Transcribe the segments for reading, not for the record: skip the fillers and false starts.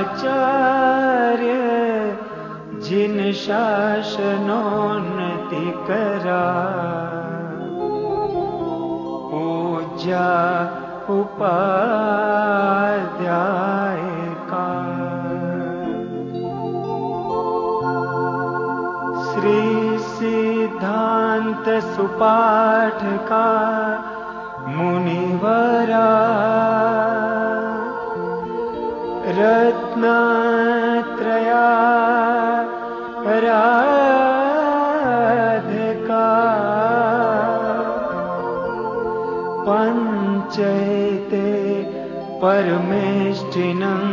आचार्य जिन शासनोन्नति करा, पूज्या उपाध्याय का। श्री सिद्धांत सुपाठ का मुनिवरा, रत्नत्रया राधिका, पंचैते परमेष्टिनं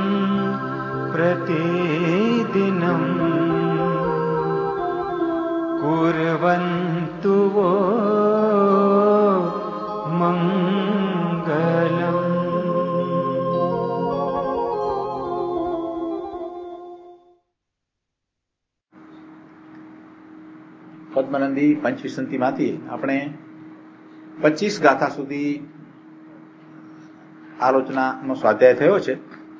प्रतिदिनं कुर्वन्तु वो मंगलम्। પદ્મનંદી પંચવિસંતિમાંથી આપણે 25 ગાથા સુધી આલોચનાનો સ્વાધ્યાય થયો છે.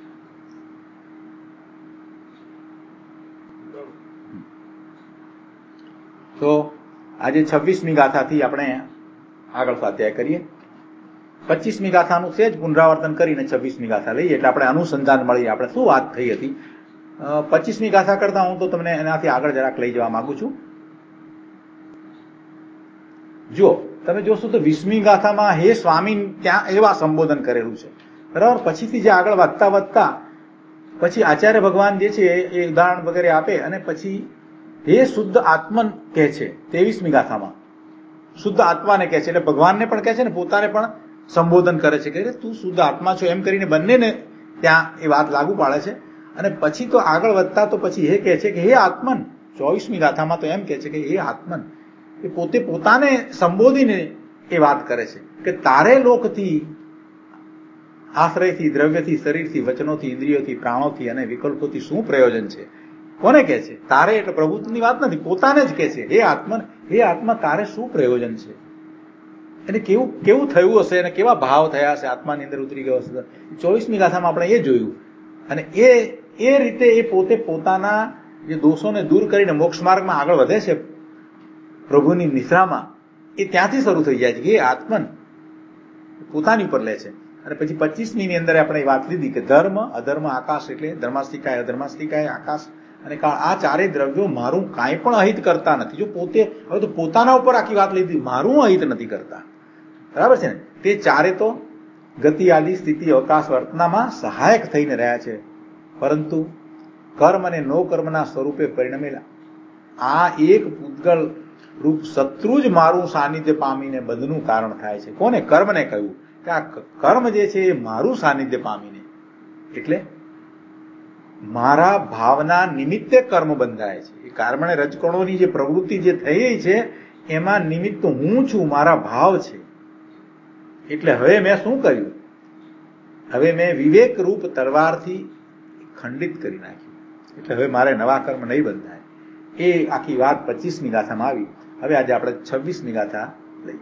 તો આજે 26મી ગાથાથી આપણે આગળ સ્વાધ્યાય કરીએ. 25મી ગાથાનું સેજ પુનરાવર્તન કરીને 26મી ગાથા લઈએ એટલે આપણે અનુસંધાન મળી આપણે શું વાત થઈ હતી. 25મી ગાથા કરતા હું તો તમને એનાથી આગળ જરાક લઈ જવા માંગુ છું. જો તમે જોશો તો 20મી ગાથામાં હે સ્વામી ત્યાં એવા સંબોધન કરેલું છે બરાબર. પછીથી જે આગળ વધતા વધતા પછી આચાર્ય ભગવાન જે છે એ ઉદાહરણ વગેરે આપે અને પછી હે શુદ્ધ આત્મન કહે છે 23મી ગાથામાં. શુદ્ધ આત્માને કહે છે એટલે ભગવાનને પણ કહે છે ને પોતાને પણ સંબોધન કરે છે કે તું શુદ્ધ આત્મા છો એમ કરીને બંનેને ત્યાં એ વાત લાગુ પાડે છે. અને પછી તો આગળ વધતા તો પછી હે કહે છે કે હે આત્મન. 24મી ગાથામાં તો એમ કહે છે કે હે આત્મન એ પોતે પોતાને સંબોધીને એ વાત કરે છે કે તારે લોકથી આશ્રયથી દ્રવ્યથી શરીરથી વચનોથી ઇન્દ્રિયોથી પ્રાણોથી અને વિકલ્પોથી શું પ્રયોજન છે. કોને કહે છે? તારે એટલે પ્રભુની વાત નથી, પોતાને જ કહે છે હે આત્મન, હે આત્મા તારે શું પ્રયોજન છે. એને કેવું થયું હશે અને કેવા ભાવ થયા હશે, આત્માની અંદર ઉતરી ગયો હશે. 24મી ગાથામાં આપણે એ જોયું. અને એ રીતે એ પોતે પોતાના જે દોષોને દૂર કરીને મોક્ષ માર્ગમાં આગળ વધે છે પ્રભુની નિશ્રામાં, એ ત્યાંથી શરૂ થઈ જાય છે કે એ આત્મન પોતાની ઉપર લે છે. અને પછી 25મી અંદર આપણે વાત લીધી કે ધર્મ અધર્મ આકાશ એટલે ધર્માસ્તિકાય અધર્માસ્તિકાય આકાશ અને કાળ આ ચારેય દ્રવ્યો મારું કાંઈ પણ અહિત કરતા નથી. જો પોતે હવે તો પોતાના ઉપર આખી વાત લીધી, મારું અહિત નથી કરતા બરાબર છે ને. તે ચારે તો ગતિ આદિ સ્થિતિ અવકાશ વર્તનામાં સહાયક થઈને રહ્યા છે, પરંતુ કર્મ અને નો કર્મના સ્વરૂપે પરિણમેલા આ એક પૂતગલ રૂપ શત્રુ જ મારું સાનિધ્ય પામીને બંધનું કારણ થાય છે. કોને? કર્મને કહ્યું કે આ કર્મ જે છે એ મારું સાનિધ્ય પામીને એટલે મારા ભાવના નિમિત્તે કર્મ બંધાય છે. એ કર્મ અને રજકણોની જે પ્રવૃત્તિ જે થઈ છે એમાં નિમિત્ત હું છું, મારા ભાવ છે. એટલે હવે મેં શું કર્યું? હવે મેં વિવેક રૂપ તલવારથી ખંડિત કરી નાખ્યું. એટલે હવે મારે નવા કર્મ નહીં બંધાય. એ આખી વાત 25મી ગાથામાં આવી. હવે આજે આપણે 26મી ગાથા લઈએ.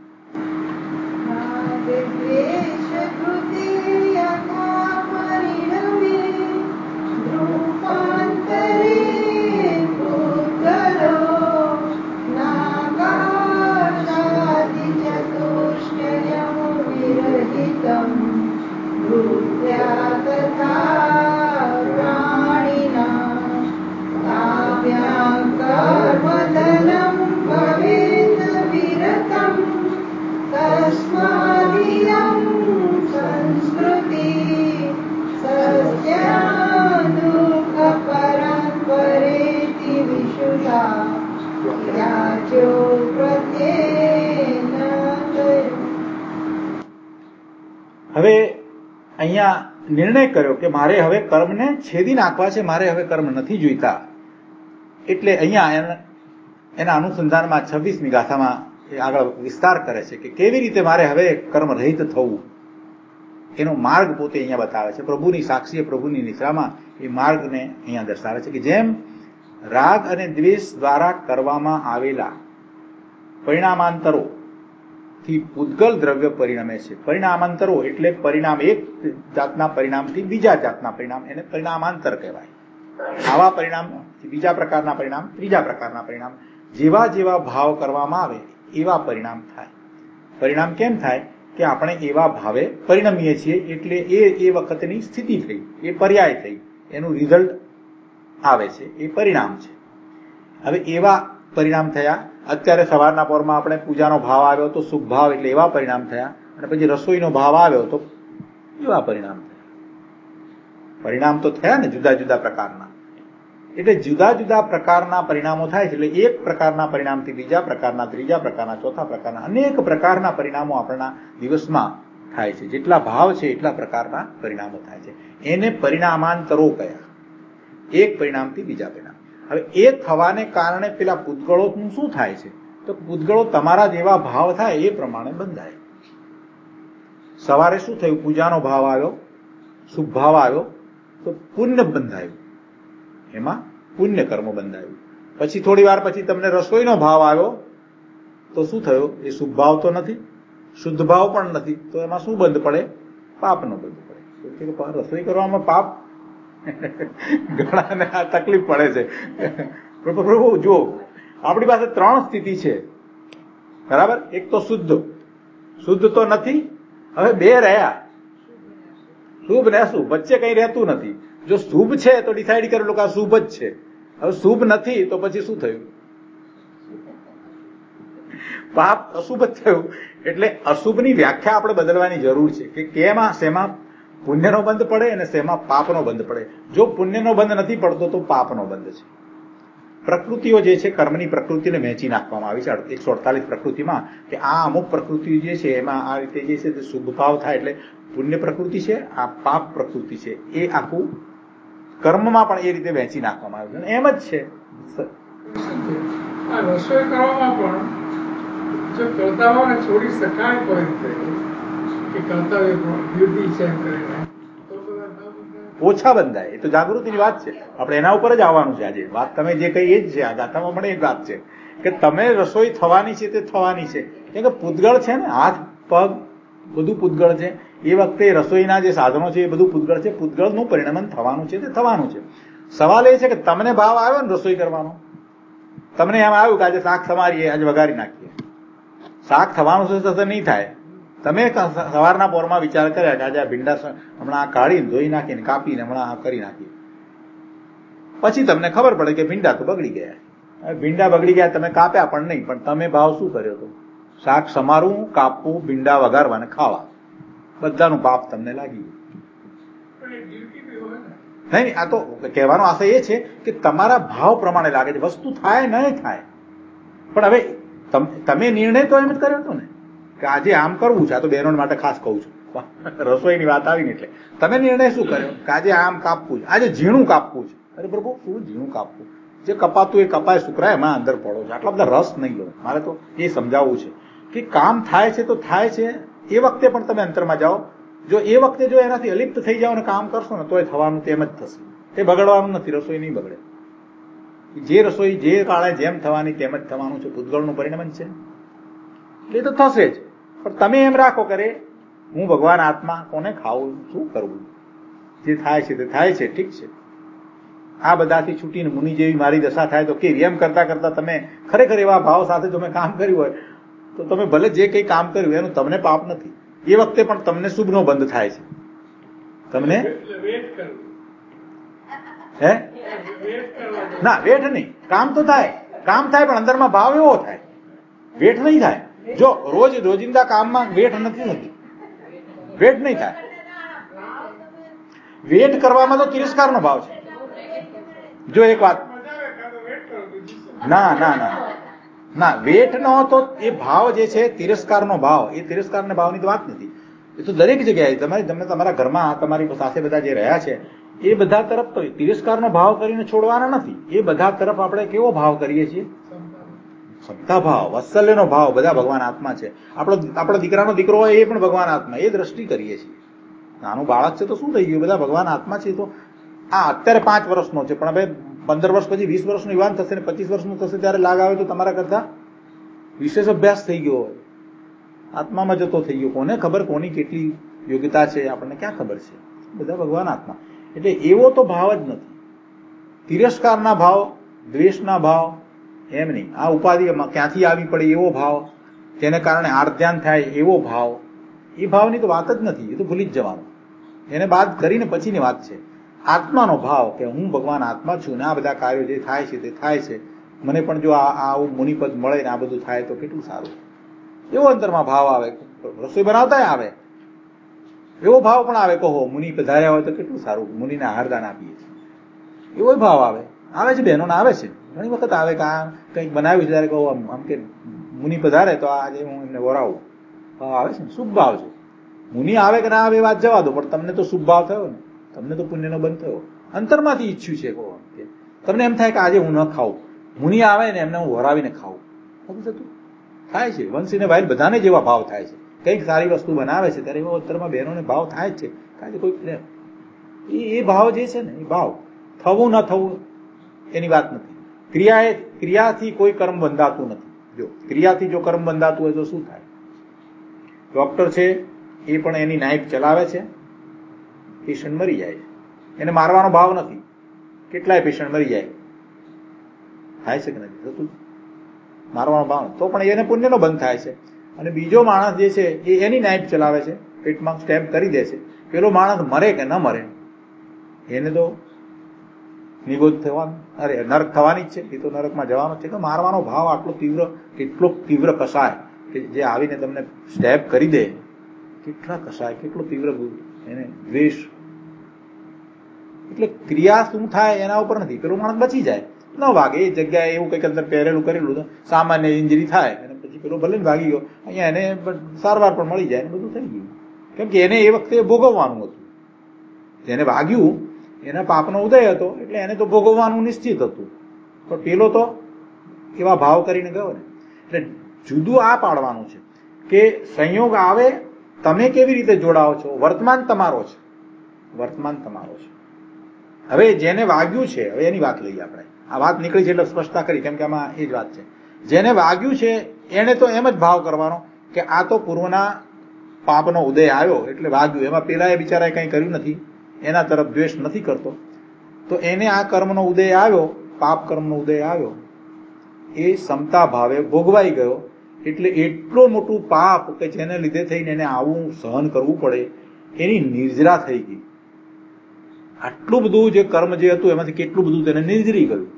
હવે અહીંયા નિર્ણય કર્યો કે મારે હવે કર્મને છેદી નાખવા છે, મારે હવે કર્મ નથી જોઈતા. એટલે અહીંયા એના અનુસંધાનમાં 26મી ગાથામાં એ આગળ વિસ્તાર કરે છે કે કેવી રીતે મારે હવે કર્મ રહિત થવું એનો માર્ગ પોતે અહીંયા બતાવે છે. પ્રભુની સાક્ષીએ પ્રભુની નિશ્રામાં એ માર્ગને અહીંયા દર્શાવે છે કે જેમ રાગ અને દ્વેષ દ્વારા કરવામાં આવેલા પરિણામાંતરો થી પૂદગલ દ્રવ્ય પરિણમે છે. પરિણામાંતરો એટલે પરિણામ એક જાતના પરિણામથી બીજા જાતના પરિણામ, એને પરિણામાંતર કહેવાય. આવા પરિણામથી બીજા પ્રકારના પરિણામ, ત્રીજા પ્રકારના પરિણામ, જેવા જેવા ભાવ કરવામાં આવે એવા પરિણામ થાય. પરિણામ કેમ થાય કે આપણે એવા ભાવે પરિણમીએ છીએ એટલે એ વખતની સ્થિતિ થઈ, એ પર્યાય થઈ, એનું રિઝલ્ટ આવે છે, એ પરિણામ છે. હવે એવા પરિણામ થયા. અત્યારે સવારના પોરમાં આપણે પૂજાનો ભાવ આવ્યો તો સુખ ભાવ એટલે એવા પરિણામ થયા, અને પછી રસોઈનો ભાવ આવ્યો તો એવા પરિણામ થયા. પરિણામ તો થયા ને જુદા જુદા પ્રકારના. એટલે જુદા જુદા પ્રકારના પરિણામો થાય છે. એટલે એક પ્રકારના પરિણામથી બીજા પ્રકારના, ત્રીજા પ્રકારના, ચોથા પ્રકારના અનેક પ્રકારના પરિણામો આપણા દિવસમાં થાય છે. જેટલા ભાવ છે એટલા પ્રકારના પરિણામો થાય છે. એને પરિણામાંતરો કયા. એક પરિણામથી બીજા પરિણામ. હવે એ થવાને કારણે પેલા પૂદગળોનું શું થાય છે તો પૂદગળો તમારા જેવા ભાવ થાય એ પ્રમાણે બંધાય. સવારે શું થયું, પૂજાનો ભાવ આવ્યો, શુભ ભાવ આવ્યો તો પુણ્ય બંધાયું, એમાં પુણ્ય કર્મ બંધાયું. પછી થોડી વાર પછી તમને રસોઈનો ભાવ આવ્યો તો શું થયું, એ શુભ ભાવ તો નથી, શુદ્ધ ભાવ પણ નથી, તો એમાં શું બંધ પડે, પાપનો બંધ પડે. રસોઈ કરવામાં પાપ ઘણાને આ તકલીફ પડે છે. પ્રભુ જુઓ, આપણી પાસે ત્રણ સ્થિતિ છે, બરાબર. એક તો શુદ્ધ તો નથી, હવે બે રહ્યા, શુભ ને અશુભ, વચ્ચે કઈ રહેતું નથી. જો શુભ છે તો ડિસાઈડ કરેલું કે આ શુભ જ છે. હવે શુભ નથી તો પછી શું થયું, પાપ, અશુભ જ થયું. એટલે અશુભની વ્યાખ્યા આપણે બદલવાની જરૂર છે કે કેમાં શેમાં પુણ્યનો બંધ પડે અને શેમાં પાપનો બંધ પડે. જો પુણ્યનો બંધ નથી પડતો તો પાપનો બંધ છે. પ્રકૃતિઓ જે છે, કર્મની પ્રકૃતિને વહેંચી નાખવામાં આવી છે 148 પ્રકૃતિમાં, કે આ અમુક પ્રકૃતિ જે છે એમાં આ રીતે જે છે તે શુભ ભાવ થાય એટલે પુણ્ય પ્રકૃતિ છે, આ પાપ પ્રકૃતિ છે. એ આખું કર્મમાં પણ એ રીતે વહેંચી નાખવામાં આવ્યું છે. એમ જ છે રસોઈ કરવામાં પણ જો કર્તાઓને છોડી શકાય કોઈ રીતે કે કર્તવ્ય ડ્યુટી છે કરીને ઓછા બંધાય. એ તો જાગૃતિની વાત છે, આપણે એના ઉપર જ આવવાનું છે. આજે વાત તમે જે કઈ એ જ છે, આ ગાથામાં પણ એ જ વાત છે કે તમે રસોઈ થવાની છે તે થવાની છે. કેમ કે પૂદગળ છે ને, હાથ પગ બધું પૂદગળ છે. એ વખતે રસોઈના જે સાધનો છે એ બધું પૂદગળ છે. પૂદગળનું પરિણમન થવાનું છે તે થવાનું છે. સવાલ એ છે કે તમને ભાવ આવ્યો ને રસોઈ કરવાનો, તમને એમ આવ્યું કે આજે શાક સમારીએ, આજે વઘારી નાખીએ. શાક થવાનું છે થશે નહીં થાય. તમે સવારના પોરમાં વિચાર કર્યા કે આજે આ ભીંડા હમણાં કાઢીને ધોઈ નાખીને કાપીને હમણાં કરી નાખીએ. પછી તમને ખબર પડે કે ભીંડા તો બગડી ગયા. ભીંડા બગડી ગયા, તમે કાપ્યા પણ નહીં, પણ તમે ભાવ શું કર્યો હતો, શાક સમારવું, કાપવું, ભીંડા વઘારવા ને ખાવા. બધાનું પાપ તમને લાગી ગયું. નહીં, આ તો કહેવાનો આશય એ છે કે તમારા ભાવ પ્રમાણે લાગે છે. વસ્તુ થાય નહીં થાય, પણ હવે તમે નિર્ણય તો એમ જ કર્યો હતો ને કે આજે આમ કરવું છે. આ તો બહેનો માટે ખાસ કહું છું, રસોઈની વાત આવીને એટલે તમે નિર્ણય શું કર્યો કે આજે આમ કાપવું છે, આજે ઝીણું કાપવું છે. અરે પ્રભુ, શું ઝીણું કાપવું, જે કપાતું એ કપાય, સુકરાય, એમાં અંદર પડો છો. આટલા બધા રસ નહીં લો. મારે તો એ સમજાવવું છે કે કામ થાય છે તો થાય છે. એ વખતે પણ તમે અંતરમાં જાઓ. જો એ વખતે જો એનાથી અલિપ્ત થઈ જાઓ ને કામ કરશો ને તો એ થવાનું તેમ જ થશે. એ બગડવાનું નથી, રસોઈ નહીં બગડે. જે રસોઈ જે કાળે જેમ થવાની તેમ જ થવાનું છે. પૂદગળનું પરિણમન છે એ તો થશે જ. પણ તમે એમ રાખો કરે હું ભગવાન આત્મા, કોને ખાવું, શું કરવું, જે થાય છે તે થાય છે, ઠીક છે. આ બધાથી છૂટીને મુનિ જેવી મારી દશા થાય તો કેવી, એમ કરતા કરતા તમે ખરેખર એવા ભાવ સાથે તમે કામ કર્યું હોય તો તમે ભલે જે કંઈ કામ કર્યું એનું તમને પાપ નથી. એ વખતે પણ તમને શુભનો બંધ થાય છે. તમને હે ના, વેઠ નહીં, કામ તો થાય, કામ થાય પણ અંદરમાં ભાવ એવો થાય, વેઠ નહીં થાય. જો રોજિંદા કામમાં વેઠ નથી થતી, વેઠ નહીં થાય. વેઠ કરવામાં તો તિરસ્કારનો ભાવ છે. જો એક વાત, ના, વેઠનો તો એ ભાવ જે છે તિરસ્કારનો ભાવ, એ તિરસ્કારના ભાવની તો વાત નથી. એ તો દરેક જગ્યાએ તમે તમારા ઘરમાં તમારી સાથે બધા જે રહ્યા છે એ બધા તરફ તો તિરસ્કારનો ભાવ કરીને છોડવાના નથી. એ બધા તરફ આપણે કેવો ભાવ કરીએ છીએ, સમતા ભાવ, વાત્સલ્યનો ભાવ. બધા ભગવાન આત્મા છે. આપણો દીકરાનો દીકરો હોય એ પણ ભગવાન આત્મા, એ દ્રષ્ટિ કરીએ છીએ. નાનું બાળક છે તો શું થઈ ગયું, બધા ભગવાન આત્મા છે. તો આ અત્યારે 5 વર્ષનો છે, પણ હવે 15 વર્ષ પછી 20 વર્ષનો યુવાન થશે ને 25 વર્ષનો થશે ત્યારે લાગ આવે તો તમારા કરતા વિશેષ અભ્યાસ થઈ ગયો હોય. આત્મામાં જતો થઈ ગયો. કોને ખબર કોની કેટલી યોગ્યતા છે આપણને ક્યાં ખબર છે? બધા ભગવાન આત્મા. એટલે એવો તો ભાવ જ નથી. તિરસ્કારના ભાવ, દ્વેષના ભાવ એમ નહીં. આ ઉપાધિમાં ક્યાંથી આવી પડે એવો ભાવ, જેને કારણે આર્ધ્યાન થાય એવો ભાવ, એ ભાવની તો વાત જ નથી. એ તો ભૂલી જ જવાનું. એને બાદ કરીને પછીની વાત છે. આત્માનો ભાવ કે હું ભગવાન આત્મા છું ને આ બધા કાર્યો જે થાય છે તે થાય છે, મને પણ જો આવું મુનિપદ મળે ને આ બધું થાય તો કેટલું સારું. એવો અંતરમાં ભાવ આવે. રસોઈ બનાવતા આવે એવો ભાવ પણ આવે. કહો મુનિ પધાર્યા હોય તો કેટલું સારું, મુનિને આહારદાન આપીએ છીએ એવો ભાવ આવે છે. બહેનોને આવે છે, ઘણી વખત આવે કે આ કંઈક બનાવ્યું છે ત્યારે કહો આમ કે મુનિ પધારે તો આજે હું એમને વરાવું. ભાવ આવે છે ને, શુભ ભાવ છે. મુનિ આવે કે ના આવે એ વાત જવા દો, પણ તમને તો શુભ ભાવ થયો ને, તમને તો પુણ્યનો બંધ થયો. અંતરમાંથી ઈચ્છ્યું છે. કહો તમને એમ થાય કે આજે હું ન ખાઉં, મુનિ આવે ને એમને હું વરાવીને ખાઉં. થતું થાય છે. વંશીને વાઇલ બધાને જેવા ભાવ થાય છે. કંઈક સારી વસ્તુ બનાવે છે ત્યારે એવો અંતરમાં બહેનોને ભાવ થાય જ છે. કારણ કે કોઈ પ્રેમ એ ભાવ જે છે ને એ ભાવ થવું ન થવું એની વાત નથી. ક્રિયાથી કોઈ કર્મ બંધાતું નથી. જો ક્રિયાથી જો કર્મ બંધાતું હોય તો શું થાય? ડોક્ટર છે એ પણ એની નાઇફ ચલાવે છે, પેશન્ટ મરી જાય છે. એને મારવાનો ભાવ નથી. કેટલાય પેશન્ટ મરી જાય. થાય છે કે નથી થતું? મારવાનો ભાવ તો પણ એને પુણ્યનો બંધ થાય છે. અને બીજો માણસ જે છે એ એની નાઇફ ચલાવે છે, પેટમાં સ્ટેમ્પ કરી દે છે. પેલો માણસ મરે કે ન મરે એને તો નિગોદ થવાનું, અરે નરક થવાની જ છે. એ તો નરકમાં જવાનો છે. તો મારવાનો ભાવ આટલો તીવ્ર, કેટલો તીવ્ર કસાય કે જે આવીને તમને સ્ટેપ કરી દે, કેટલા કસાય, કેટલો તીવ્ર એને દ્વેષ. એટલે ક્રિયા શું થાય એના ઉપર નથી. પેલો માણસ બચી જાય, ન વાગે. એ જગ્યાએ એવું કંઈક અંદર પહેરેલું કરેલું તો સામાન્ય ઇન્જરી થાય અને પછી પેલો ભલે ભાગી ગયો, અહીંયા એને સારવાર પણ મળી જાય, બધું થઈ ગયું. કેમ કે એને એ વખતે ભોગવવાનું હતું. જેને વાગ્યું એના પાપનો ઉદય હતો એટલે એને તો ભોગવવાનું નિશ્ચિત હતું. પણ પેલો તો એવા ભાવ કરીને ગયો ને. એટલે જુદું આ પાડવાનું છે કે સંયોગ આવે તમે કેવી રીતે જોડાઓ છો. વર્તમાન તમારો છે, વર્તમાન તમારો છે. હવે જેને વાગ્યું છે, હવે એની વાત લઈએ આપણે. આ વાત નીકળી છે એટલે સ્પષ્ટતા કરી, કેમ કે આમાં એ જ વાત છે. જેને વાગ્યું છે એને તો એમ જ ભાવ કરવાનો કે આ તો પૂર્વના પાપનો ઉદય આવ્યો એટલે વાગ્યું. એમાં પેલા એ બિચારાએ કંઈ કર્યું નથી, એના તરફ દ્વેષ નથી કરતો. તો એને આ કર્મનો ઉદય આવ્યો, પાપ કર્મનો ઉદય આવ્યો, એ સમતા ભાવે ભોગવાઈ ગયો. એટલે એટલો મોટું પાપ કે જેને લીધે થઈને એને આવું સહન કરવું પડે, એની નિર્જરા થઈ ગઈ. આટલું બધું જે કર્મ જે હતું એમાંથી કેટલું બધું તેને નિર્જરી ગયું,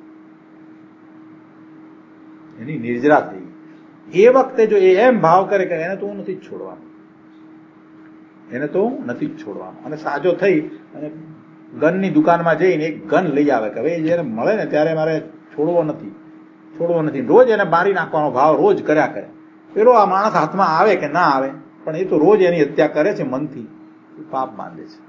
એની નિર્જરા થઈ ગઈ. એ વખતે જો એ એમ ભાવ કરે કે એને તો હું નથી જ છોડવાનું, એને તો હું નથી જ છોડવાનું. અને સાજો થઈ અને ગનની દુકાનમાં જઈને એક ગન લઈ આવે કે હવે જયારે મળે ને ત્યારે મારે છોડવો નથી. રોજ એને મારી નાખવાનો ભાવ રોજ કર્યા કરે. પેલો આ માણસ હાથમાં આવે કે ના આવે, પણ એ તો રોજ એની હત્યા કરે છે મનથી, પાપ બાંધે છે.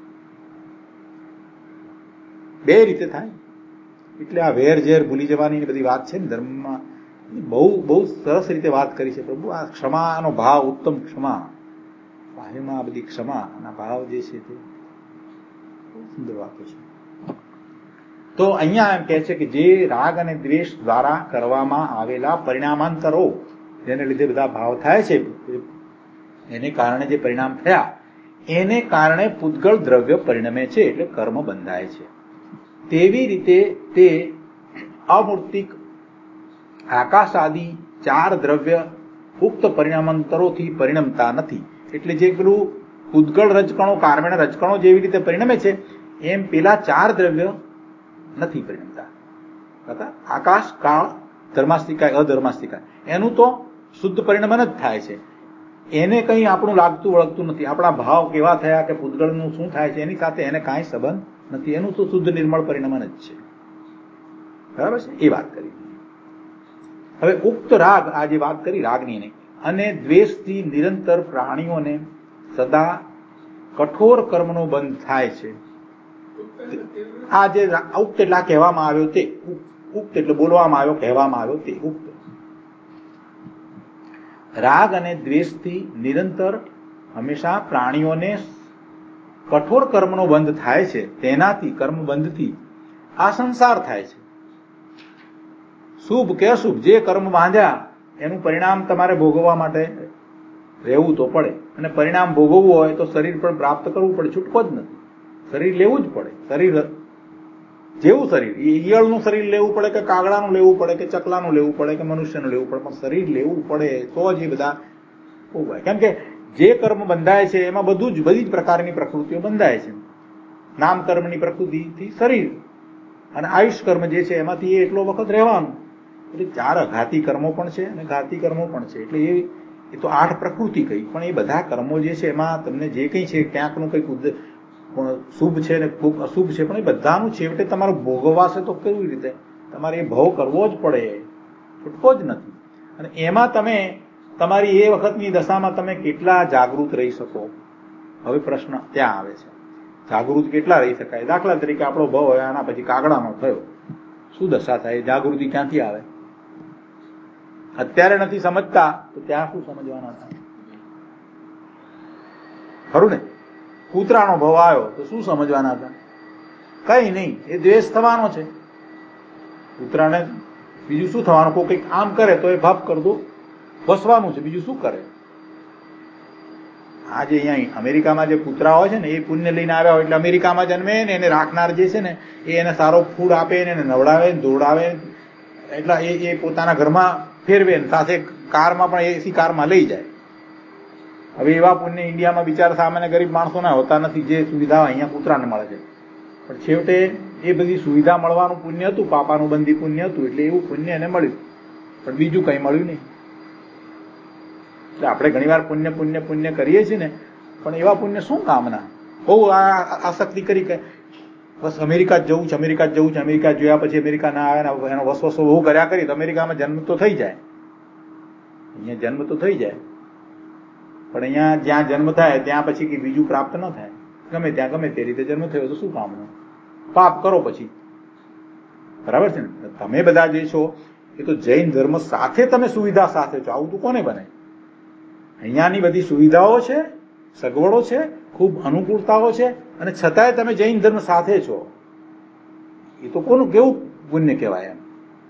બે રીતે થાય. એટલે આ વેર ઝેર ભૂલી જવાની બધી વાત છે ને ધર્મમાં, બહુ બહુ સરસ રીતે વાત કરી છે પ્રભુ. આ ક્ષમાનો ભાવ, ઉત્તમ ક્ષમા, બાહ્યમાં આ બધી ક્ષમા અને ભાવ જે છે તે બહુ સુંદર વાતો છે. તો અહીંયા એમ કહે છે કે જે રાગ અને દ્વેષ દ્વારા કરવામાં આવેલા પરિણામાંતરો, જેને લીધે બધા ભાવ થાય છે, એને કારણે જે પરિણામ થયા એને કારણે પૂતગળ દ્રવ્ય પરિણમે છે, એટલે કર્મ બંધાય છે. તેવી રીતે તે અમૂર્તિક આકાશ આદિ 4 દ્રવ્ય ઉક્ત પરિણામાંતરોથી પરિણમતા નથી. એટલે જે પેલું પૂતગળ રજકણો, કાર્મેણ રજકણો જેવી રીતે પરિણમે છે એમ પેલા 4 દ્રવ્ય નથી પરિણમતા. આકાશ, કાળ, ધર્માસ્તિકાય, અધર્માસ્તિકાય, એનું તો શુદ્ધ પરિણમન જ થાય છે. એને કંઈ આપણું લાગતું વળગતું નથી. આપણા ભાવ કેવા થયા કે પૂતગળનું શું થાય છે એની સાથે એને કાંઈ સંબંધ નથી. એનું તો શુદ્ધ નિર્મળ પરિણમન જ છે. બરાબર છે? એ વાત કરી. હવે ઉક્ત રાગ, આ જે વાત કરી રાગની ને, અને દ્વેષથી નિરંતર પ્રાણીઓને સદા કઠોર કર્મનો બંધ થાય છે. આ જે ઉક્ત એટલે કહેવામાં આવ્યો તે, ઉક્ત એટલે બોલવામાં આવ્યો, કહેવામાં આવ્યો તે ઉક્ત. રાગ અને દ્વેષથી નિરંતર હંમેશા પ્રાણીઓને કઠોર કર્મનો બંધ થાય છે. તેનાથી, કર્મ બંધથી આ સંસાર થાય છે. શુભ કે અશુભ જે કર્મ બાંધ્યા એનું પરિણામ તમારે ભોગવવા માટે રહેવું તો પડે, અને પરિણામ ભોગવવું હોય તો શરીર પણ પ્રાપ્ત કરવું પડે, છૂટકો જ નથી. શરીર લેવું જ પડે. શરીર જેવું શરીર, ઈયળનું શરીર લેવું પડે કે કાગડાનું લેવું પડે કે ચકલાનું લેવું પડે કે મનુષ્યનું લેવું પડે, પણ શરીર લેવું પડે તો જ એ બધા ભોગવાય. કેમ કે જે કર્મ બંધાય છે એમાં બધી જ પ્રકારની પ્રકૃતિઓ બંધાય છે. નામ કર્મની પ્રકૃતિથી શરીર, અને આયુષ કર્મ જે છે એમાંથી એટલો વખત રહેવાનું. એટલે 4 અઘાતી કર્મો પણ છે અને ઘાતી કર્મો પણ છે. એટલે એ તો 8 પ્રકૃતિ કહી, પણ એ બધા કર્મો જે છે એમાં તમને જે કંઈ છે ક્યાંકનું કંઈક શુભ છે ને ખૂબ અશુભ છે, પણ એ બધાનું છેવટે તમારે ભોગવાશે તો કેવી રીતે? તમારે એ ભવ કરવો જ પડે, છૂટકો જ નથી. અને એમાં તમે તમારી એ વખતની દશામાં તમે કેટલા જાગૃત રહી શકો? હવે પ્રશ્ન ત્યાં આવે છે, જાગૃત કેટલા રહી શકાય? દાખલા તરીકે આપણો ભવ હોય આના પછી કાગડાનો થયો, શું દશા થાય? જાગૃતિ ક્યાંથી આવે? અત્યારે નથી સમજતા તો ત્યાં શું સમજવાના થાય? ખરું ને? કૂતરાનો ભવ આવ્યો તો શું સમજવાના હતા? કઈ નહીં, એ દ્વેષ થવાનો છે. કૂતરાને બીજું શું થવાનું? કોઈ કંઈક આમ કરે તો એ ભાપ કર દો, વસવાનું છે, બીજું શું કરે? આ જે અહીંયા અમેરિકામાં જે કૂતરા હોય છે ને, એ પુણ્ય લઈને આવ્યા હોય એટલે અમેરિકામાં જન્મે ને એને રાખનાર જે છે ને એ એને સારો ફૂડ આપે ને એને નવડાવે દોડાવે, એટલે એ પોતાના ઘરમાં ફેરવે ને સાથે કારમાં પણ એસી કારમાં લઈ જાય. હવે એવા પુણ્ય ઇન્ડિયામાં બિચારા સામાન્ય ગરીબ માણસોના હોતા નથી, જે સુવિધા અહીંયા કૂતરાને મળે છે. પણ છેવટે એ બધી સુવિધા મળવાનું પુણ્ય હતું, પાપાનું બંધી પુણ્ય હતું, એટલે એવું પુણ્ય એને મળ્યું, પણ બીજું કંઈ મળ્યું નહીં. એટલે આપણે ઘણીવાર પુણ્ય કરીએ છીએ ને, પણ એવા પુણ્ય શું કામના? બહુ આસક્તિ કરી કે બસ અમેરિકા જ જવું છે, અમેરિકા જ જવું છે, અમેરિકા જોયા પછી અમેરિકા ના આવે ને એનો વસવસો બહુ કર્યા કરી તો અમેરિકામાં જન્મ તો થઈ જાય, અહીંયા જન્મ તો થઈ જાય, પણ અહીંયા જ્યાં જન્મ થાય ત્યાં પછી કે બીજું પ્રાપ્ત ન થાય. ગમે ત્યાં ગમે તે રીતે જન્મ થયો તો શું કામનું? પાપ કરો પછી. બરાબર છે ને? તમે બધા જે છો એ તો જૈન ધર્મ સાથે તમે સુવિધા સાથે છો. આવું તો કોને બને? અહીંયાની બધી સુવિધાઓ છે, સગવડો છે, ખૂબ અનુકૂળતાઓ છે, અને છતાંય તમે જૈન ધર્મ સાથે છો. એ તો કોનું કેવું પુણ્ય કહેવાય એમ?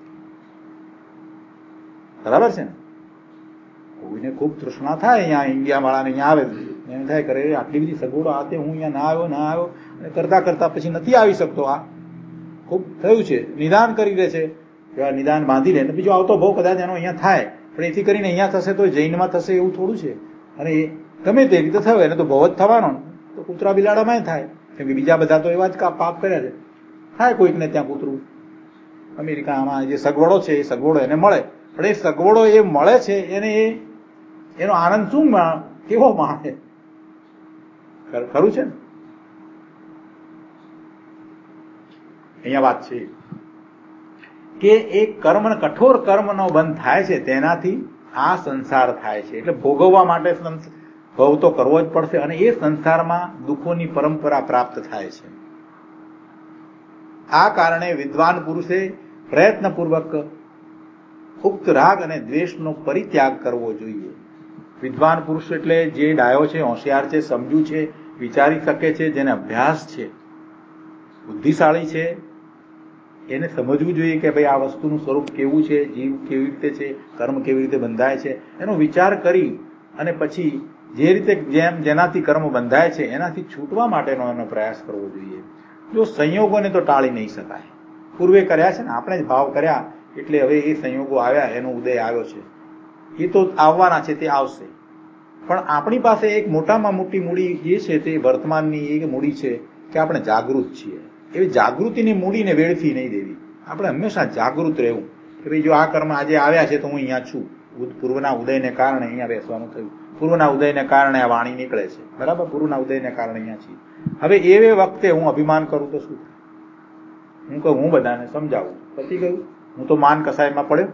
બરાબર છે ને? કોઈને ખૂબ તૃષ્ણા થાય અહીંયા ઇન્ડિયા વાળાને, અહીંયા આવે એમ થાય કરે આટલી બધી સગવડો આતે હું અહીંયા ના આવ્યો અને કરતા કરતા પછી નથી આવી શકતો. આ ખૂબ થયું છે, નિદાન કરી દે છે, નિદાન બાંધી લે, બીજો આવતો ભાવ કદાચ એનો અહીંયા થાય, પણ એથી કરીને અહીંયા થશે તો જૈનમાં થશે એવું થોડું છે. અને એ ગમે તે રીતે થયો એને તો ભવ જ થવાનો, તો કૂતરા બિલાડામાં થાય, કેમ કે બીજા બધા તો એવા જ પાપ કર્યા છે. થાય કોઈકને ત્યાં કૂતરું. અમેરિકામાં જે સગવડો છે એ સગવડો એને મળે, પણ એ સગવડો એ મળે છે એને એનો આનંદ શું કેવો માણે? ખરું છે ને? અહીંયા વાત છે કે એક કર્મ, કઠોર કર્મનો બંધ થાય છે, તેનાથી આ સંસાર થાય છે. એટલે ભોગવવા માટે ભવ તો કરવો જ પડશે, અને એ સંસારમાં દુઃખોની પરંપરા પ્રાપ્ત થાય છે. આ કારણે વિદ્વાન પુરુષે પ્રયત્નપૂર્વક ઉક્ત રાગ અને દ્વેષનો પરિત્યાગ કરવો જોઈએ. વિદ્વાન પુરુષ એટલે જે ડાયો છે, હોશિયાર છે, સમજુ છે, વિચારી શકે છે, જેને અભ્યાસ છે, બુદ્ધિશાળી છે, એને સમજવું જોઈએ કે ભાઈ આ વસ્તુનું સ્વરૂપ કેવું છે, જીવ કેવી રીતે છે, કર્મ કેવી રીતે બંધાય છે, એનો વિચાર કરી અને પછી જે રીતે જેનાથી કર્મ બંધાય છે એનાથી છૂટવા માટેનો એનો પ્રયાસ કરવો જોઈએ. જો સંયોગોને તો ટાળી નહીં શકાય. પૂર્વે કર્યા છે ને, આપણે જ ભાવ કર્યા એટલે હવે એ સંયોગો આવ્યા, એનો ઉદય આવ્યો છે, એ તો આવવાના છે, તે આવશે. પણ આપણી પાસે એક મોટામાં મોટી મૂડી જે છે તે વર્તમાનની એક મૂડી છે કે આપણે જાગૃત છીએ. એવી જાગૃતિની મૂડીને વેડફી નહીં દેવી. આપણે હંમેશા જાગૃત રહેવું કે ભાઈ જો આ કર્મ આજે આવ્યા છે તો હું અહીંયા છું. પૂર્વના ઉદયને કારણે અહીંયા બેસવાનું થયું, પૂર્વના ઉદયને કારણે આ વાણી નીકળે છે, બરાબર? પૂર્વના ઉદયને કારણે અહીંયા છીએ. હવે એ વખતે હું અભિમાન કરું તો શું થાય? હું કહું હું બધાને સમજાવું, પતી ગયું. હું તો માન કસાયમાં પડ્યો.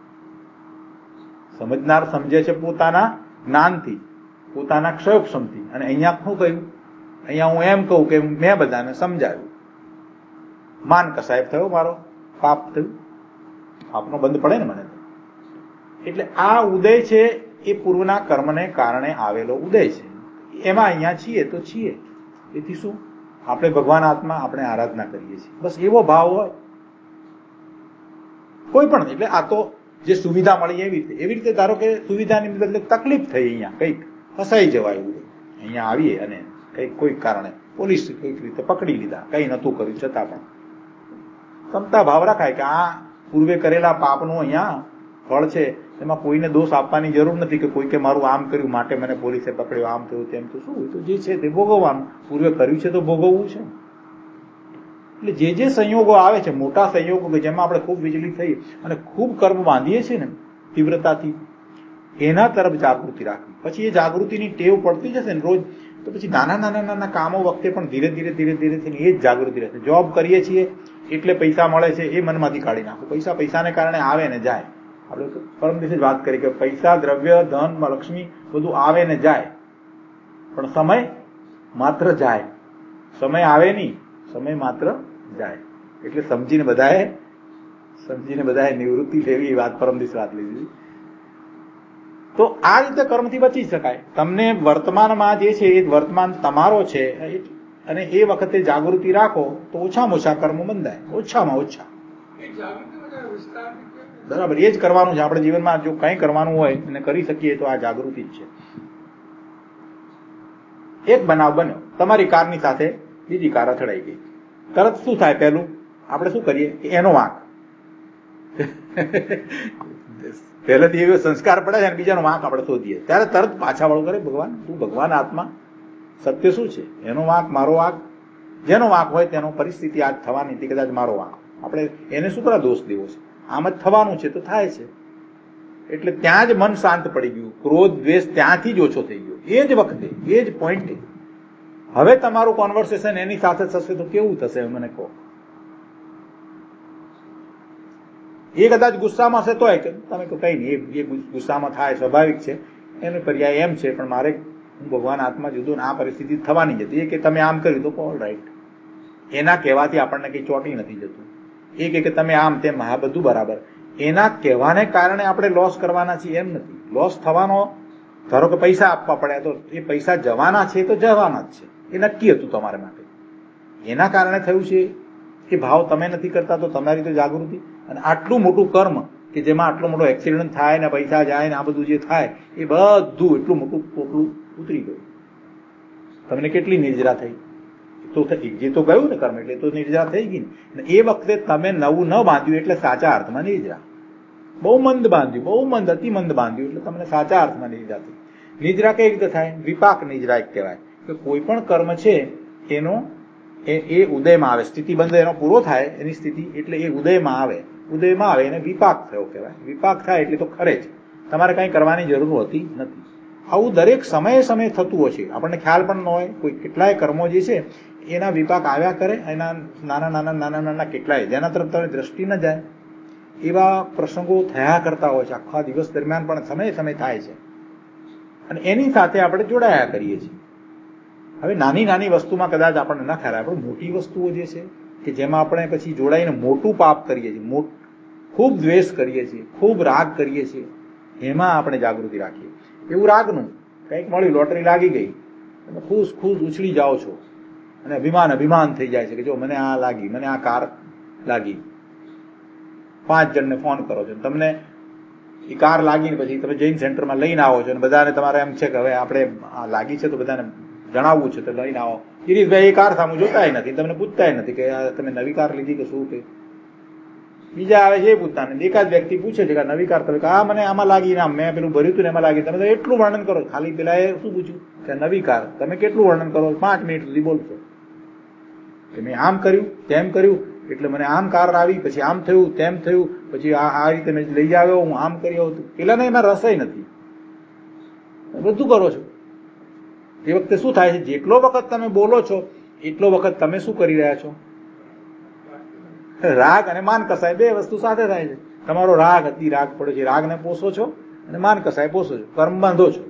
સમજનાર સમજે છે પોતાના જ્ઞાનથી, પોતાના ક્ષયોક્ષમથી, અને અહીંયા શું કહ્યું? અહીંયા હું એમ કહું કે મેં બધાને સમજાવ્યું. માન કસાય થયો, મારો પાપ થયું, પાપનો બંધ પડે ને મને. એટલે આ ઉદય છે એ પૂર્વના કર્મને કારણે આવેલો ઉદય છે. એમાં અહીંયા છીએ તો છીએ. એથી શું? આપણે ભગવાન આત્મા આપણે આરાધના કરીએ છીએ, બસ એવો ભાવ હોય કોઈ પણ. એટલે આ તો જે સુવિધા મળી એવી રીતે ધારો કે સુવિધાની બદલે તકલીફ થઈ, અહીંયા કંઈક ફસાઈ જવાયું, અહીંયા આવીએ અને કંઈક કોઈક કારણે પોલીસ કોઈક રીતે પકડી લીધા, કંઈ નતું કર્યું છતાં પણ ક્ષમતા ભાવ રખાય કે આ પૂર્વે કરેલા પાપનું અહીંયા ફળ છે, એમાં કોઈને દોષ આપવાની જરૂર નથી કે કોઈ કે મારું આમ કર્યું માટે મને પોલીસે પકડ્યો, આમ થયું તેમ થયું. શું હોય તો જે છે તે ભોગવવાનું, પૂર્વે કર્યું છે તો ભોગવવું છે. એટલે જે સંયોગો આવે છે, મોટા સંયોગો કે જેમાં આપણે ખૂબ વિચલિત થઈ અને ખૂબ કર્મ બાંધીએ છીએ ને તીવ્રતાથી, એના તરફ જાગૃતિ રાખવી. પછી એ જાગૃતિની ટેવ પડતી જશે ને રોજ, તો પછી નાના કામો વખતે પણ ધીરે ધીરે એ જ જાગૃતિ રહેશે. જોબ કરીએ છીએ એટલે પૈસા મળે છે એ મનમાંથી કાઢી નાખો. પૈસાને કારણે આવે ને જાય. આપણે પરમ દિવસે જ વાત કરી કે પૈસા, દ્રવ્ય, ધન, લક્ષ્મી બધું આવે ને જાય, પણ સમય માત્ર જાય. સમય આવે નહીં, સમય માત્ર જાય. એટલે સમજીને બધાએ નિવૃત્તિ લેવી, એ વાત પરમ દિવસે વાત લીધી. તો આ રીતે કર્મથી બચી શકાય. તમને વર્તમાનમાં જે છે એ વર્તમાન તમારો છે, અને એ વખતે જાગૃતિ રાખો તો ઓછામાં ઓછા કર્મો બંધાય, ઓછામાં ઓછા. બરાબર, એ જ કરવાનું છે આપણે જીવનમાં. જો કંઈ કરવાનું હોય અને કરી શકીએ તો આ જાગૃતિ જ છે. એક બનાવ બન્યો, તમારી કારની સાથે બીજી કાર અથડાઈ ગઈ. તરત શું થાય? પહેલું આપણે શું કરીએ કે એનો વાંક. પહેલેથી એવો સંસ્કાર પડે છે અને બીજાનો વાંક આપણે શોધીએ, ત્યારે તરત પાછા વાળું કરે ભગવાન, તું ભગવાન આત્મા, સત્ય શું છે? એનો વાંક, મારો વાંક. જેનો વાંક હોય તેનો પરિસ્થિતિ આજ થવાની હતી, કદાચ મારો વાંક. આપણે એને શું કરવા દોષ દેવો છે? આમ જ થવાનું છે તો થાય છે. એટલે ત્યાં જ મન શાંત પડી ગયું, ક્રોધ દ્વેષ ત્યાંથી જ ઓછો થઈ ગયો. એ જ વખતે, એ જ પોઈન્ટે. હવે તમારું કોન્વર્સેશન એની સાથે થશે તો કેવું થશે મને કહો? એ કદાચ ગુસ્સામાં હશે તોય કે તમે કહો કઈ નહીં, એ ગુસ્સામાં થાય, સ્વાભાવિક છે, એનો પર્યાય એમ છે, પણ મારે હું ભગવાન આત્મા જુદો ને આ પરિસ્થિતિ થવાની જ હતી. એ કે તમે આમ કર્યું તો ઓલ રાઈટ. એના કહેવાથી આપણને કઈ ચોટી નથી જતું. એ કે તમે આમ તેમ, હા બધું બરાબર. એના કહેવાને કારણે આપણે લોસ કરવાના છીએ એમ નથી. લોસ થવાનો, ધારો કે પૈસા આપવા પડ્યા તો એ પૈસા જવાના છે તો જવાના જ છે, એ નક્કી હતું તમારા માટે. એના કારણે થયું છે એ ભાવ તમે નથી કરતા તો તમારી તો જાગૃતિ. અને આટલું મોટું કર્મ કે જેમાં આટલો મોટો એક્સિડન્ટ થાય ને પૈસા જાય ને આ બધું જે થાય, એ બધું એટલું મોટું પોટલું ઉતરી ગયું. તમને કેટલી નિર્જરા થઈ? તો જે તો ગયું ને કર્મ, એટલે તો નિર્જરા થઈ ગઈ ને. એ વખતે તમે નવું ન બાંધ્યું એટલે સાચા અર્થમાં નિર્જરા. બહુ મંદ બાંધ્યું, બહુ મંદ, અતિ મંદ બાંધ્યું એટલે તમને સાચા અર્થમાં નિર્જરા થઈ. નિદ્રા કઈ રીતે થાય? વિપાક નિદ્રા એક કહેવાય કે કોઈ પણ કર્મ છે એનો એ ઉદયમાં આવે, સ્થિતિબંધ એનો પૂરો થાય એની સ્થિતિ, એટલે એ ઉદયમાં આવે. ઉદયમાં આવે એને વિપાક થયો કહેવાય. વિપાક થાય એટલે તો ખરે જ તમારે કઈ કરવાની જરૂર હોતી નથી. આવું દરેક સમયે સમયે થતું હશે, આપણને ખ્યાલ પણ ન હોય. કોઈ કેટલાય કર્મો જે છે એના વિપાક આવ્યા કરે, એના નાના કેટલાય, જેના તરફ તમે દ્રષ્ટિ ન જાય એવા પ્રસંગો થયા કરતા હોય છે. આખા દિવસ દરમિયાન પણ સમયે સમય થાય છે અને એની સાથે આપણે જોડાયા કરીએ છીએ. હવે નાની વસ્તુમાં કદાચ આપણને ના ખ્યાલ આવે, પણ મોટી વસ્તુઓ જે છે કે જેમાં આપણે પછી જોડાઈને મોટું પાપ કરીએ છીએ, ખૂબ દ્વેષ કરીએ છીએ, ખૂબ રાગ કરીએ છીએ, એમાં આપણે જાગૃતિ રાખીએ. એવું રાગનું કંઈક મળ્યું, લોટરી લાગી ગઈ, તમે ખુશ ઉછળી જાઓ છો અને અભિમાન થઈ જાય છે કે જો મને આ લાગી, મને આ કાર લાગી. 5 જણને ફોન કરો છો, તમને એ કાર લાગીને પછી તમે જૈન સેન્ટરમાં લઈને આવો છો અને બધાને તમારે એમ છે કે હવે આપણે આ લાગી છે તો બધાને જણાવવું છે તો લઈને આવો. ગિરીશભાઈ એ કાર સામું જોતાય નથી, તમને પૂછતાય નથી કે તમે નવી કાર લીધી કે શું, કે બીજા આવે છે એ પૂછતા નથી. એકાદ વ્યક્તિ પૂછે છે કે નવી કાર તમે આ મને આમાં લાગી, ના મેં પેલું ભર્યું હતું ને એમાં લાગી. તમે તો એટલું વર્ણન કરો, ખાલી પેલા એ શું પૂછ્યું કે નવી કાર, તમે કેટલું વર્ણન કરો? 5 મિનિટ સુધી બોલશો કે મેં આમ કર્યું તેમ કર્યું એટલે મને આમ કાર આવી, પછી આમ થયું તેમ થયું, પછી આ રીતે મેં લઈ આવ્યો, હું આમ કરી આવ્યો. પેલાને એમાં રસય નથી, બધું કરો છો. એ વખતે શું થાય છે? જેટલો વખત તમે બોલો છો એટલો વખત તમે શું કરી રહ્યા છો? રાગ અને માન કસાય, 2 વસ્તુ સાથે થાય છે. તમારો રાગ, અતિ રાગ પડે છે, રાગને પોષો છો અને માન કસાય પોષો છો, કર્મ બાંધો છો.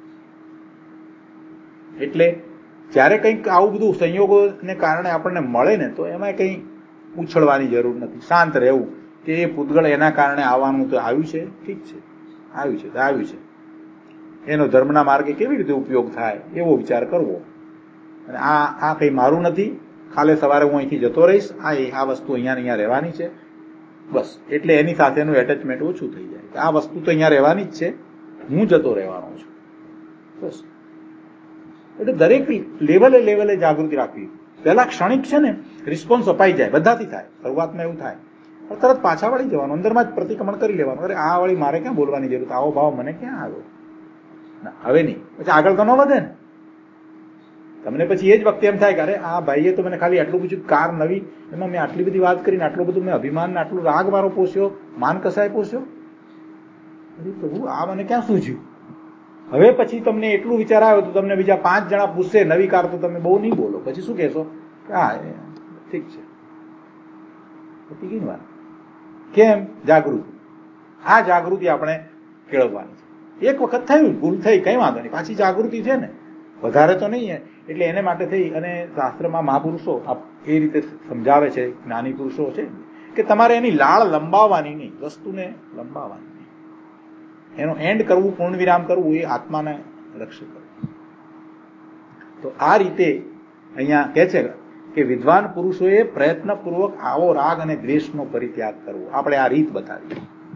એટલે જયારે કંઈક આવું બધું સંયોગોને કારણે આપણને મળે ને તો એમાં કંઈ ઉછળવાની જરૂર નથી, શાંત રહેવું કે એ પૂતગળ એના કારણે આવવાનું તો આવ્યું છે, ઠીક છે, આવ્યું છે તો આવ્યું છે. એનો ધર્મના માર્ગે કેવી રીતે ઉપયોગ થાય એવો વિચાર કરવો. અને આ કંઈ મારું નથી, કાલે સવારે હું અહીંથી જતો રહીશ, આ વસ્તુ અહીંયા રહેવાની છે, બસ એટલે એની સાથેનું એટેચમેન્ટ ઓછું થઈ જાય. આ વસ્તુ તો અહીંયા રહેવાની જ છે, હું જતો રહેવાનો છું, બસ. એટલે દરેક લેવલે જાગૃતિ રાખવી. પહેલા ક્ષણિક છે ને રિસ્પોન્સ અપાઈ જાય, બધાથી થાય, શરૂઆતમાં એવું થાય, પણ તરત પાછા વળી જવાનું, અંદરમાં જ પ્રતિક્રમણ કરી લેવાનું. અરે આ વળી મારે ક્યાં બોલવાની જરૂર, આવો ભાવ મને ક્યાં આવ્યો, ના હવે નહીં, પછી આગળ તો ન વધે ને. તમને પછી એ જ વખતે એમ થાય કે અરે આ ભાઈએ તો મને ખાલી આટલું પૂછ્યું, કાર નવી, એમાં મેં આટલી બધી વાત કરીને આટલું બધું મેં અભિમાન, આટલું રાગ મારો પોષ્યો, માન કસાય પોષ્યો, પ્રભુ આ મને ક્યાં સૂઝ્યું. હવે પછી તમને એટલું વિચાર આવ્યો તો તમને બીજા 5 જણા પૂછશે નવી કાર, તો તમે બહુ નહીં બોલો, પછી શું કહેશો કે હા ઠીક છે, પતી ગઈ વાત. કેમ? જાગૃતિ. આ જાગૃતિ આપણે કેળવવાની છે. એક વખત થયું, ભૂલ થઈ, કઈ વાંધો નહીં, પાછી જાગૃતિ છે ને, વધારે તો નહીં. એટલે એને માટે થઈ અને શાસ્ત્રમાં મહાપુરુષો એ રીતે સમજાવે છે, જ્ઞાની પુરુષો છે, કે તમારે એની લાળ લંબાવવાની નહીં, વસ્તુને લંબાવવાની નહીં, એનો એન્ડ કરવું, પૂર્ણ વિરામ કરવું, એ આત્માને રક્ષિત કરવું. તો આ રીતે અહીંયા કહે છે કે વિદ્વાન પુરુષોએ પ્રયત્નપૂર્વક આવો રાગ અને દ્વેષનો પરિત્યાગ કરવો. આપણે આ રીત બતાવી.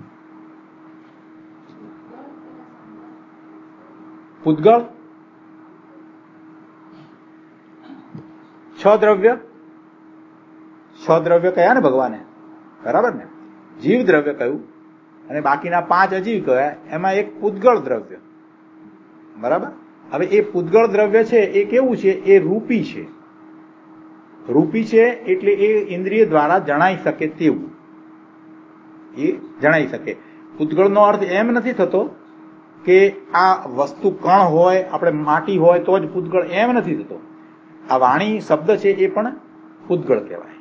પૂતગળ 6 દ્રવ્ય કયા ને ભગવાને, બરાબર ને? જીવ દ્રવ્ય કહ્યું અને બાકીના 5 અજીવ કયા, એમાં એક પૂતગળ દ્રવ્ય, બરાબર. હવે એ પૂતગળ દ્રવ્ય છે એ કેવું છે? એ રૂપી છે. રૂપી છે એટલે એ ઇન્દ્રિય દ્વારા જણાઈ શકે તેવું, એ જણાઈ શકે. પૂતગળનો અર્થ એમ નથી થતો કે આ વસ્તુ કણ હોય, આપણે માટી હોય તો જ પૂતગળ, એમ નથી થતો. આ વાણી શબ્દ છે એ પણ પૂતગળ કહેવાય,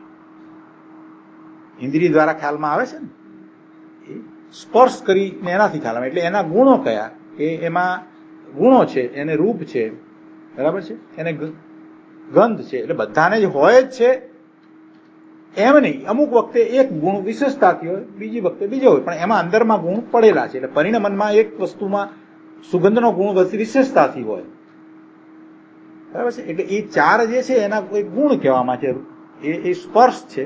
ઇન્દ્રિય દ્વારા ખ્યાલમાં આવે છે ને, એ સ્પર્શ કરીને એનાથી ખ્યાલ આવે. એટલે એના ગુણો કયા? કે એમાં ગુણો છે, એને રૂપ છે, બરાબર છે, એને ગંધ છે. એટલે બધાને જ હોય જ છે એમ નહીં. અમુક વખતે એક ગુણ વિશેષતાથી હોય, બીજી વખતે બીજો હોય, પણ એમાં અંદરમાં ગુણ પડેલા છે. એટલે પરિણમનમાં એક વસ્તુમાં સુગંધનો ગુણ વિશેષતાથી હોય, બરાબર છે. એટલે એ 4 જે છે એના કોઈ ગુણ કહેવામાં છે. એ સ્પર્શ છે,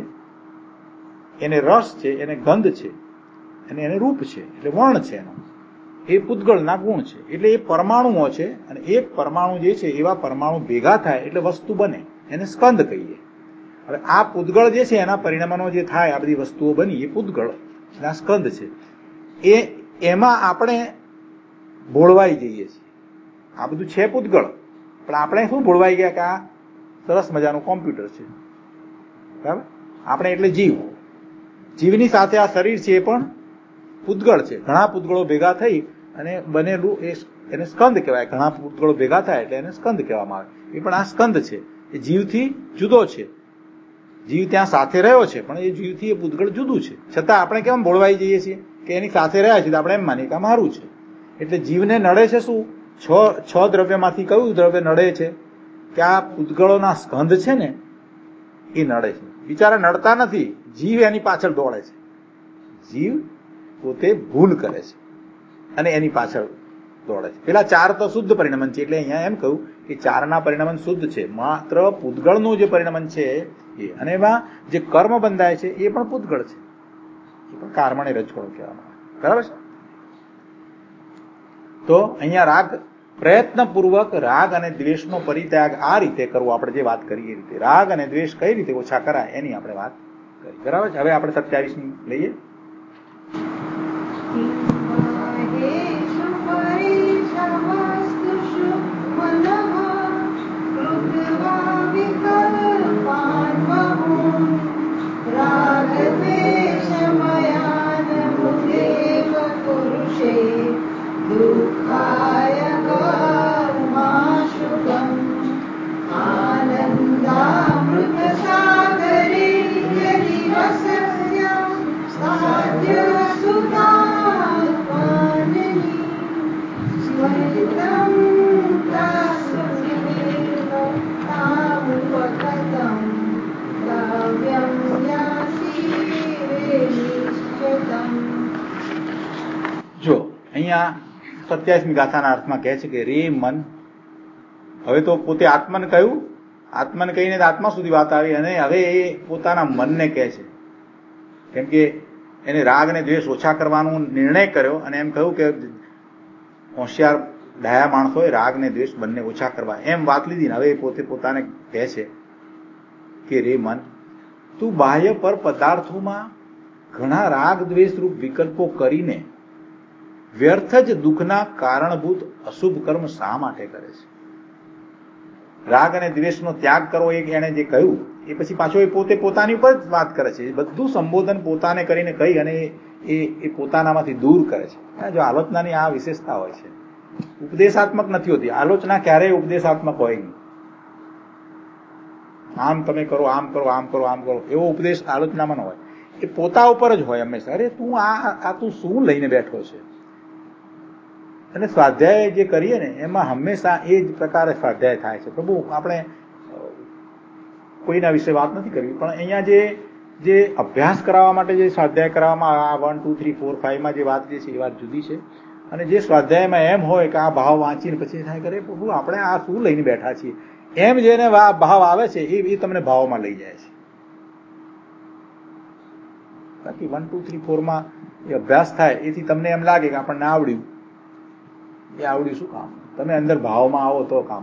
એને રસ છે, એને ગંધ છે, અને એને રૂપ છે, એટલે વર્ણ છે એનો. એ પૂતગળના ગુણ છે. એટલે એ પરમાણુઓ છે, અને એક પરમાણુ જે છે એવા પરમાણુ ભેગા થાય એટલે વસ્તુ બને, એને સ્કંદ કહીએ. હવે આ પૂતગળ જે છે એના પરિણામનો જે થાય, આ બધી વસ્તુઓ બની, એ પૂતગળ એના સ્કંદ છે. એમાં આપણે ભોળવાઈ જઈએ છીએ. આ બધું છે પૂતગળ, પણ આપણે શું ભોળવાઈ ગયા કે આ સરસ મજાનું કોમ્પ્યુટર છે, બરાબર. આપણે એટલે જીવની સાથે આ શરીર છે એ પણ પૂતગળ છે. ઘણા પૂતગળો ભેગા થઈ અને બનેલું એને સ્કંદ કહેવાય. ઘણા પૂતગળો ભેગા થાય એટલે એને સ્કંદ કહેવામાં આવે. એ પણ આ સ્કંદ છે, એ જીવથી જુદો છે. જીવ ત્યાં સાથે રહ્યો છે, પણ એ જીવથી એ પૂતગળ જુદું છે. છતાં આપણે કેમ ભોળવાઈ જઈએ છીએ કે એની સાથે રહ્યા છીએ, તો આપણે એમ માનીએ કે મારું છે. એટલે જીવને નડે છે શું? 6 દ્રવ્યમાંથી કયું દ્રવ્ય નડે છે? કે આ પૂતગળોના સ્કંદ છે ને એ નડે છે. બિચારા નડતા નથી, જીવ એની પાછળ દોડે છે. જીવ પોતે ભૂલ કરે છે અને એની પાછળ દોડે છે. પેલા 4 તો શુદ્ધ પરિણમન છે. એટલે અહીંયા એમ કહ્યું કે 4ના પરિણમન શુદ્ધ છે. માત્ર પૂતગળનું જે પરિણમન છે એ, અને એમાં જે કર્મ બંધાય છે એ પણ પૂતગળ છે, એ પણ કર્મણે રજકણો કહેવામાં આવે, બરાબર છે. તો અહીંયા પ્રયત્નપૂર્વક રાગ અને દ્વેષનો પરિત્યાગ આ રીતે કરવો. આપણે જે વાત કરી એ રીતે રાગ અને દ્વેષ કઈ રીતે ઓછા કરાય એની આપણે વાત કરી, બરાબર છે. હવે આપણે 27મી લઈએ. જો અહીંયા 27મી ગાથાના અર્થમાં કહે છે કે રે મન, હવે તો પોતે આત્માને કહ્યું, આત્માને કહીને આત્મા સુધી વાત આવી, અને હવે એ પોતાના મનને કહે છે. કેમ કે એને રાગ અને દ્વેષ ઓછા કરવાનો નિર્ણય કર્યો અને એમ કહ્યું કે હોશિયાર ડાયા માણસોએ રાગ ને દ્વેષ બંને ઓછા કરવા એમ વાત લીધી. હવે એ પોતે પોતાને કહે છે કે રે મન, તું બાહ્ય પર પદાર્થોમાં ઘણા રાગ દ્વેષ રૂપ વિકલ્પો કરીને વ્યર્થ જ દુઃખના કારણભૂત અશુભ કર્મ શા માટે કરે છે? રાગ અને દ્વેષનો ત્યાગ કરવો એક એને જે કહ્યું એ પછી પાછો એ પોતે પોતાની ઉપર જ વાત કરે છે. બધું સંબોધન પોતાને કરીને કહી અને એ પોતાનામાંથી દૂર કરે છે. જો આલોચનાની આ વિશેષતા હોય છે, ઉપદેશાત્મક નથી હોતી. આલોચના ક્યારેય ઉપદેશાત્મક હોય નહીં. આમ તમે કરો, આમ કરો, આમ કરો, આમ કરો, એવો ઉપદેશ આલોચનામાં ન હોય. એ પોતા ઉપર જ હોય હંમેશા. અરે તું આ તું શું લઈને બેઠો છે? અને સ્વાધ્યાય જે કરીએ ને એમાં હંમેશા એ જ પ્રકારે સ્વાધ્યાય થાય છે. પ્રભુ, આપણે કોઈના વિશે વાત નથી કરવી, પણ અહીંયા જે અભ્યાસ કરાવવા માટે જે સ્વાધ્યાય કરાવવામાં આ 1, 2, 3, 4, 5 જે વાત જે છે એ વાત જુદી છે. અને જે સ્વાધ્યાયમાં એમ હોય કે આ ભાવ વાંચીને પછી થાય કરે પ્રભુ આપણે આ શું લઈને બેઠા છીએ, એમ જેને ભાવ આવે છે એ તમને ભાવમાં લઈ જાય છે. બાકી 1, 2, 3, 4 એ અભ્યાસ થાય એથી તમને એમ લાગે કે આપણને આવડ્યું. એ આવડ્યું શું કામ? તમે અંદર ભાવમાં આવો તો કામ.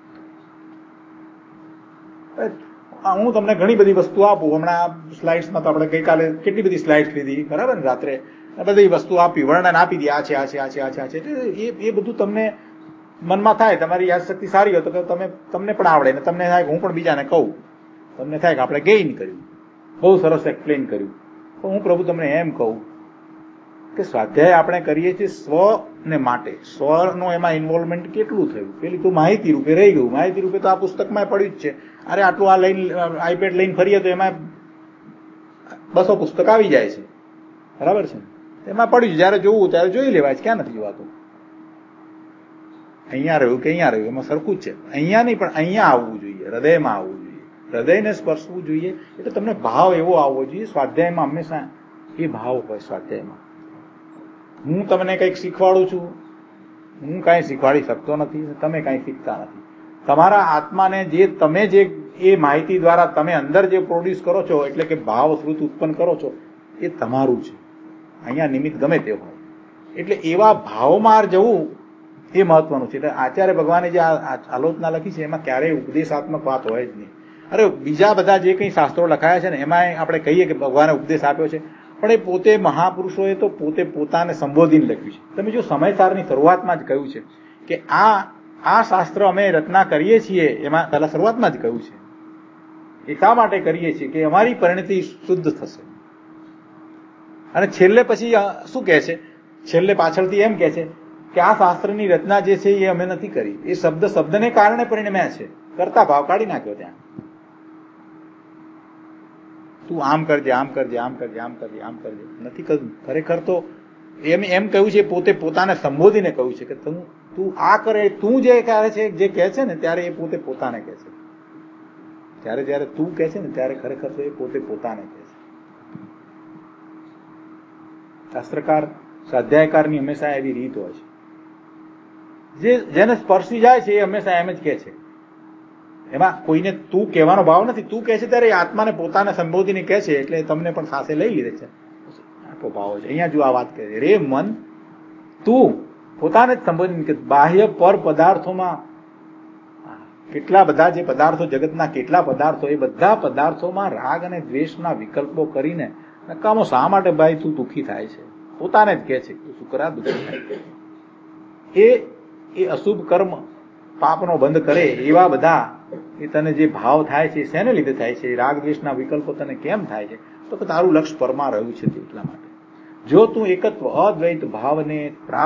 હું તમને ઘણી બધી વસ્તુ આપું. હમણાં સ્લાઇડ્સમાં તો આપણે ગઈકાલે કેટલી બધી સ્લાઇડ્સ લીધી, બરાબર ને? રાત્રે બધી વસ્તુ આપી, વર્ણન આપી દી, આ છે, આ છે, આ છે, આ છે, આ છે. એ બધું તમને મનમાં થાય. તમારી યાદશક્તિ સારી હોય તો તમને પણ આવડે ને તમને થાય કે હું પણ બીજાને કહું. તમને થાય કે આપણે ગેઇન કર્યું, બહુ સરસ એક્સપ્લેન કર્યું. તો હું પ્રભુ તમને એમ કહું કે સ્વાધ્યાય આપણે કરીએ છીએ સ્વને માટે. સ્વનો એમાં ઇન્વોલ્વમેન્ટ કેટલું થયું? પેલી તો માહિતી રૂપે રહી ગયું. માહિતી રૂપે તો આ પુસ્તકમાં પડ્યું જ છે. અરે આટલું આ લઈને આઈપેડ લઈને ફરીએ તો એમાં 200 પુસ્તક આવી જાય છે, બરાબર છે? એમાં પડ્યું, જયારે જોવું ત્યારે જોઈ લેવાય છે. ક્યાં નથી જોવાતું? અહીંયા રહ્યું કે અહીંયા રહ્યું એમાં સરખું જ છે. અહીંયા નહીં, પણ અહીંયા આવવું જોઈએ, હૃદયમાં આવવું જોઈએ, હૃદયને સ્પર્શવું જોઈએ. એટલે તમને ભાવ એવો આવવો જોઈએ. સ્વાધ્યાયમાં હંમેશા એ ભાવ હોય. સ્વાધ્યાયમાં હું તમને કંઈક શીખવાડું છું, હું કાંઈ શીખવાડી શકતો નથી, તમે કાંઈ શીખતા નથી. તમારા આત્માને જે એ માહિતી દ્વારા તમે અંદર જે પ્રોડ્યુસ કરો છો, એટલે કે ભાવ શ્રુત ઉત્પન્ન કરો છો, એ તમારું છે. અહીંયા નિમિત્ત ગમે તે હોય. એટલે એવા ભાવમાં જવું એ મહત્વનું છે. એટલે આચાર્ય ભગવાને જે આલોચના લખી છે એમાં ક્યારેય ઉપદેશાત્મક વાત હોય જ નહીં. અરે બીજા બધા જે કંઈ શાસ્ત્રો લખાયા છે ને એમાં આપણે કહીએ કે ભગવાને ઉપદેશ આપ્યો છે, પણ એ પોતે મહાપુરુષોએ તો પોતે પોતાને સંબોધીને લખ્યું છે. તમે જો સમયસારની શરૂઆતમાં જ કહ્યું છે કે આ શાસ્ત્ર અમે રચના કરીએ છીએ, એમાં પહેલા શરૂઆતમાં જ કહ્યું છે એ શા માટે કરીએ છીએ કે અમારી પરિણતિ શુદ્ધ થશે. અને છેલ્લે પછી શું કહે છે? છેલ્લે પાછળથી એમ કહે છે કે આ શાસ્ત્રની રચના જે છે એ અમે નથી કરી, એ શબ્દને કારણે પરિણમ્યા છે. કરતા ભાવ કાઢી નાખ્યો ત્યાં. તું આમ કરજે, આમ કરજે, આમ કરજે, આમ કરજે, આમ કરજે, નથી કહ્યું. ખરેખર તો એમ કહ્યું છે, પોતે પોતાને સંબોધીને કહ્યું છે કે તું આ કરે. તું જે કહે છે, જે કહે છે ને ત્યારે એ પોતે પોતાને કહે છે. જયારે તું કહે છે ને ત્યારે ખરેખર તો એ પોતે પોતાને કહે છે. શાસ્ત્રકાર, સ્વાધ્યાયકારની હંમેશા એવી રીત હોય છે. જેને સ્પર્શી જાય છે એ હંમેશા એમ જ કહે છે. એમાં કોઈને તું કહેવાનો ભાવ નથી. તું કહે છે ત્યારે એ આત્માને પોતાને સંબોધીને કહે છે, એટલે તમને પણ સાથે લઈ લીધે છે. આટલો ભાવ છે. અહીંયા જો આ વાત કહે છે, રે મન, તું પોતાને જ સંબોધીને કે બાહ્ય પર પદાર્થોમાં કેટલા બધા જે પદાર્થો, જગતના કેટલા પદાર્થો, એ બધા પદાર્થોમાં રાગ અને દ્વેષના વિકલ્પો કરીને નકામો શા માટે ભાઈ તું દુઃખી થાય છે? પોતાને જ કહે છે તું શું કરા દુઃખી થાય. એ અશુભ કર્મ પાપનો બંધ કરે એવા બધા એ તને જે ભાવ થાય છે, શેને લીધે થાય છે? રાગ દ્વેષના વિકલ્પો તને કેમ થાય છે? તો કે તારું લક્ષ્ય પરમાં રહ્યું છે એટલા માટે. જો તું એકત્વ અદ્વૈત ભાવને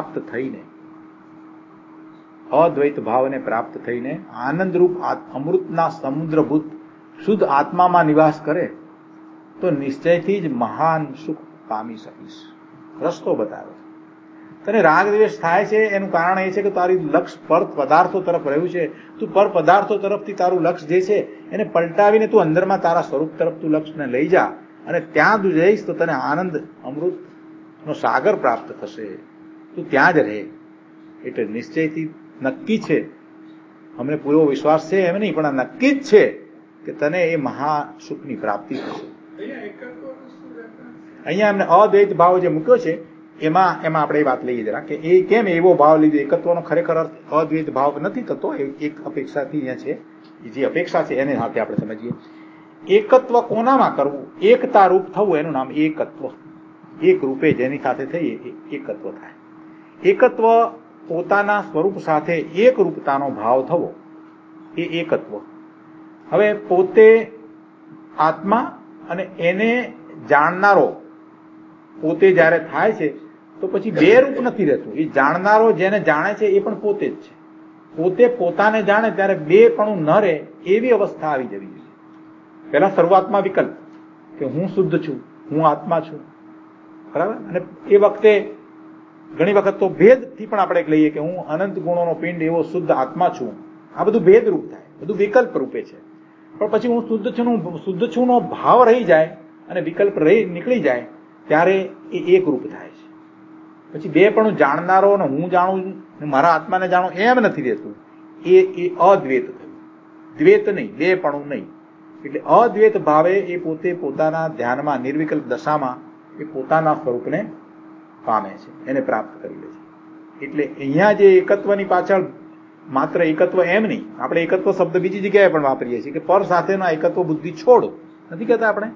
પ્રાપ્ત થઈને આનંદરૂપ અમૃતના સમુદ્રભૂત શુદ્ધ આત્મામાં નિવાસ કરે તો નિશ્ચયથી જ મહાન સુખ પામી શકીશ. રસ્તો બતાવે. તને રાગ દ્વેષ થાય છે એનું કારણ એ છે કે તારી લક્ષ્ય પર પદાર્થો તરફ રહ્યું છે. તું પર પદાર્થો તરફથી તારું લક્ષ્ય જે છે એને પલટાવીને તું અંદરમાં તારા સ્વરૂપ તરફ તું લક્ષ્યને લઈ જા, અને ત્યાં તું જઈશ તો તને આનંદ અમૃતનો સાગર પ્રાપ્ત થશે. તું ત્યાં જ રહે. એટલે નિશ્ચયથી નક્કી છે, અમને પૂરો વિશ્વાસ છે એમ નહીં, પણ આ નક્કી જ છે કે તને એ મહા સુખની પ્રાપ્તિ થશે. અહીંયા એમને અદ્વૈત ભાવ જે મૂક્યો છે એમાં આપણે એ વાત લઈએ જરા કે એ કેમ એવો ભાવ લીધો. એકત્વનો ખરેખર અર્થ અદ્વૈત ભાવ નથી થતો. એક અપેક્ષાથી અહીંયા છે, જે અપેક્ષા છે એને સાથે આપણે સમજીએ. એકત્વ કોનામાં કરવું? એકતા રૂપ થવું એનું નામ એકત્વ. એક રૂપે જેની સાથે થઈએ એ એકત્વ થાય. એકત્વ પોતાના સ્વરૂપ સાથે એક રૂપતાનો ભાવ થવો એ એકત્વ. હવે પોતે આત્મા અને એને જાણનારો પોતે જયારે થાય છે તો પછી બે રૂપ નથી રહેતું. એ જાણનારો જેને જાણે છે એ પણ પોતે જ છે. પોતે પોતાને જાણે ત્યારે બે પણ ન રહે એવી અવસ્થા આવી જવી જોઈએ. પેલા શરૂઆતમાં વિકલ્પ કે હું શુદ્ધ છું, હું આત્મા છું, બરાબર. અને એ વખતે ઘણી વખત તો ભેદથી પણ આપણે લઈએ કે હું અનંત ગુણોનો પિંડ એવો શુદ્ધ આત્મા છું. આ બધું ભેદ રૂપ થાય, બધું વિકલ્પ રૂપે છે. પણ પછી હું શુદ્ધ છું નો ભાવ રહી જાય અને વિકલ્પ નીકળી જાય ત્યારે એ એક રૂપ થાય છે. પછી બે પણ જાણનારો ને હું જાણું મારા આત્માને જાણું એમ નથી રહેતું. એ અદ્વૈત થયું, દ્વૈત નહીં, બે પણ નહીં. એટલે અદ્વૈત ભાવે એ પોતે પોતાના ધ્યાનમાં નિર્વિકલ્પ દશામાં એ પોતાના સ્વરૂપને પામે છે, એને પ્રાપ્ત કરી લે છે. એટલે અહીંયા જે એકત્વની પાછળ માત્ર એકત્વ એમ નહીં, આપણે એકત્વ શબ્દ બીજી જગ્યાએ પણ વાપરીએ છીએ કે પર સાથેના એકત્વ બુદ્ધિ છોડ નથી કહેતા આપણે.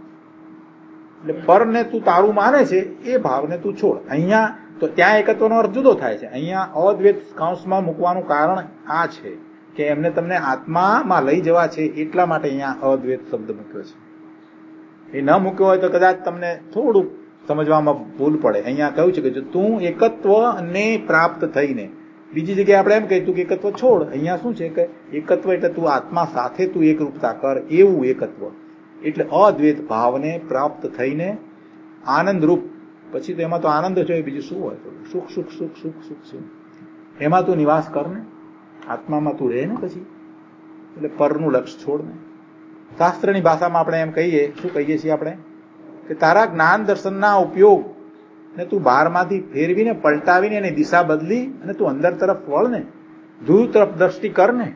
એટલે પરને તું તારું માને છે એ ભાવને તું છોડ. અહીંયા તો ત્યાં એકત્વનો અર્થ જુદો થાય છે. અહીંયા અદ્વૈત કાંસમાં મૂકવાનું કારણ આ છે કે એમને તમને આત્મામાં લઈ જવા છે એટલા માટે અહીંયા અદ્વૈત શબ્દ મૂક્યો છે. એ ન મૂક્યો હોય તો કદાચ તમને થોડુંક સમજવામાં ભૂલ પડે. અહીંયા કહ્યું છે કે જો તું એકત્વને પ્રાપ્ત થઈને, બીજી જગ્યાએ આપણે એમ કહીશું કે એકત્વ છોડ. અહીંયા શું છે કે એકત્વ એટલે તું આત્મા સાથે તું એકરૂપતા કર એવું એકત્વ. એટલે અદ્વૈત ભાવને પ્રાપ્ત થઈને આનંદરૂપ, પછી તો એમાં તો આનંદ છે, બીજું શું હોય? સુખ સુખ સુખ સુખ સુખ સુખ એમાં તું નિવાસ કર ને, આત્મામાં તું રહે ને પછી. એટલે પરનું લક્ષ છોડ ને. શાસ્ત્રની ભાષામાં આપણે એમ કહીએ, શું કહીએ છીએ આપણે કે તારા જ્ઞાન દર્શનના ઉપયોગ ને તું બહારમાંથી ફેરવીને પલટાવીને એની દિશા બદલી અને તું અંદર તરફ વળ ને, દૂર તરફ દ્રષ્ટિ કર ને.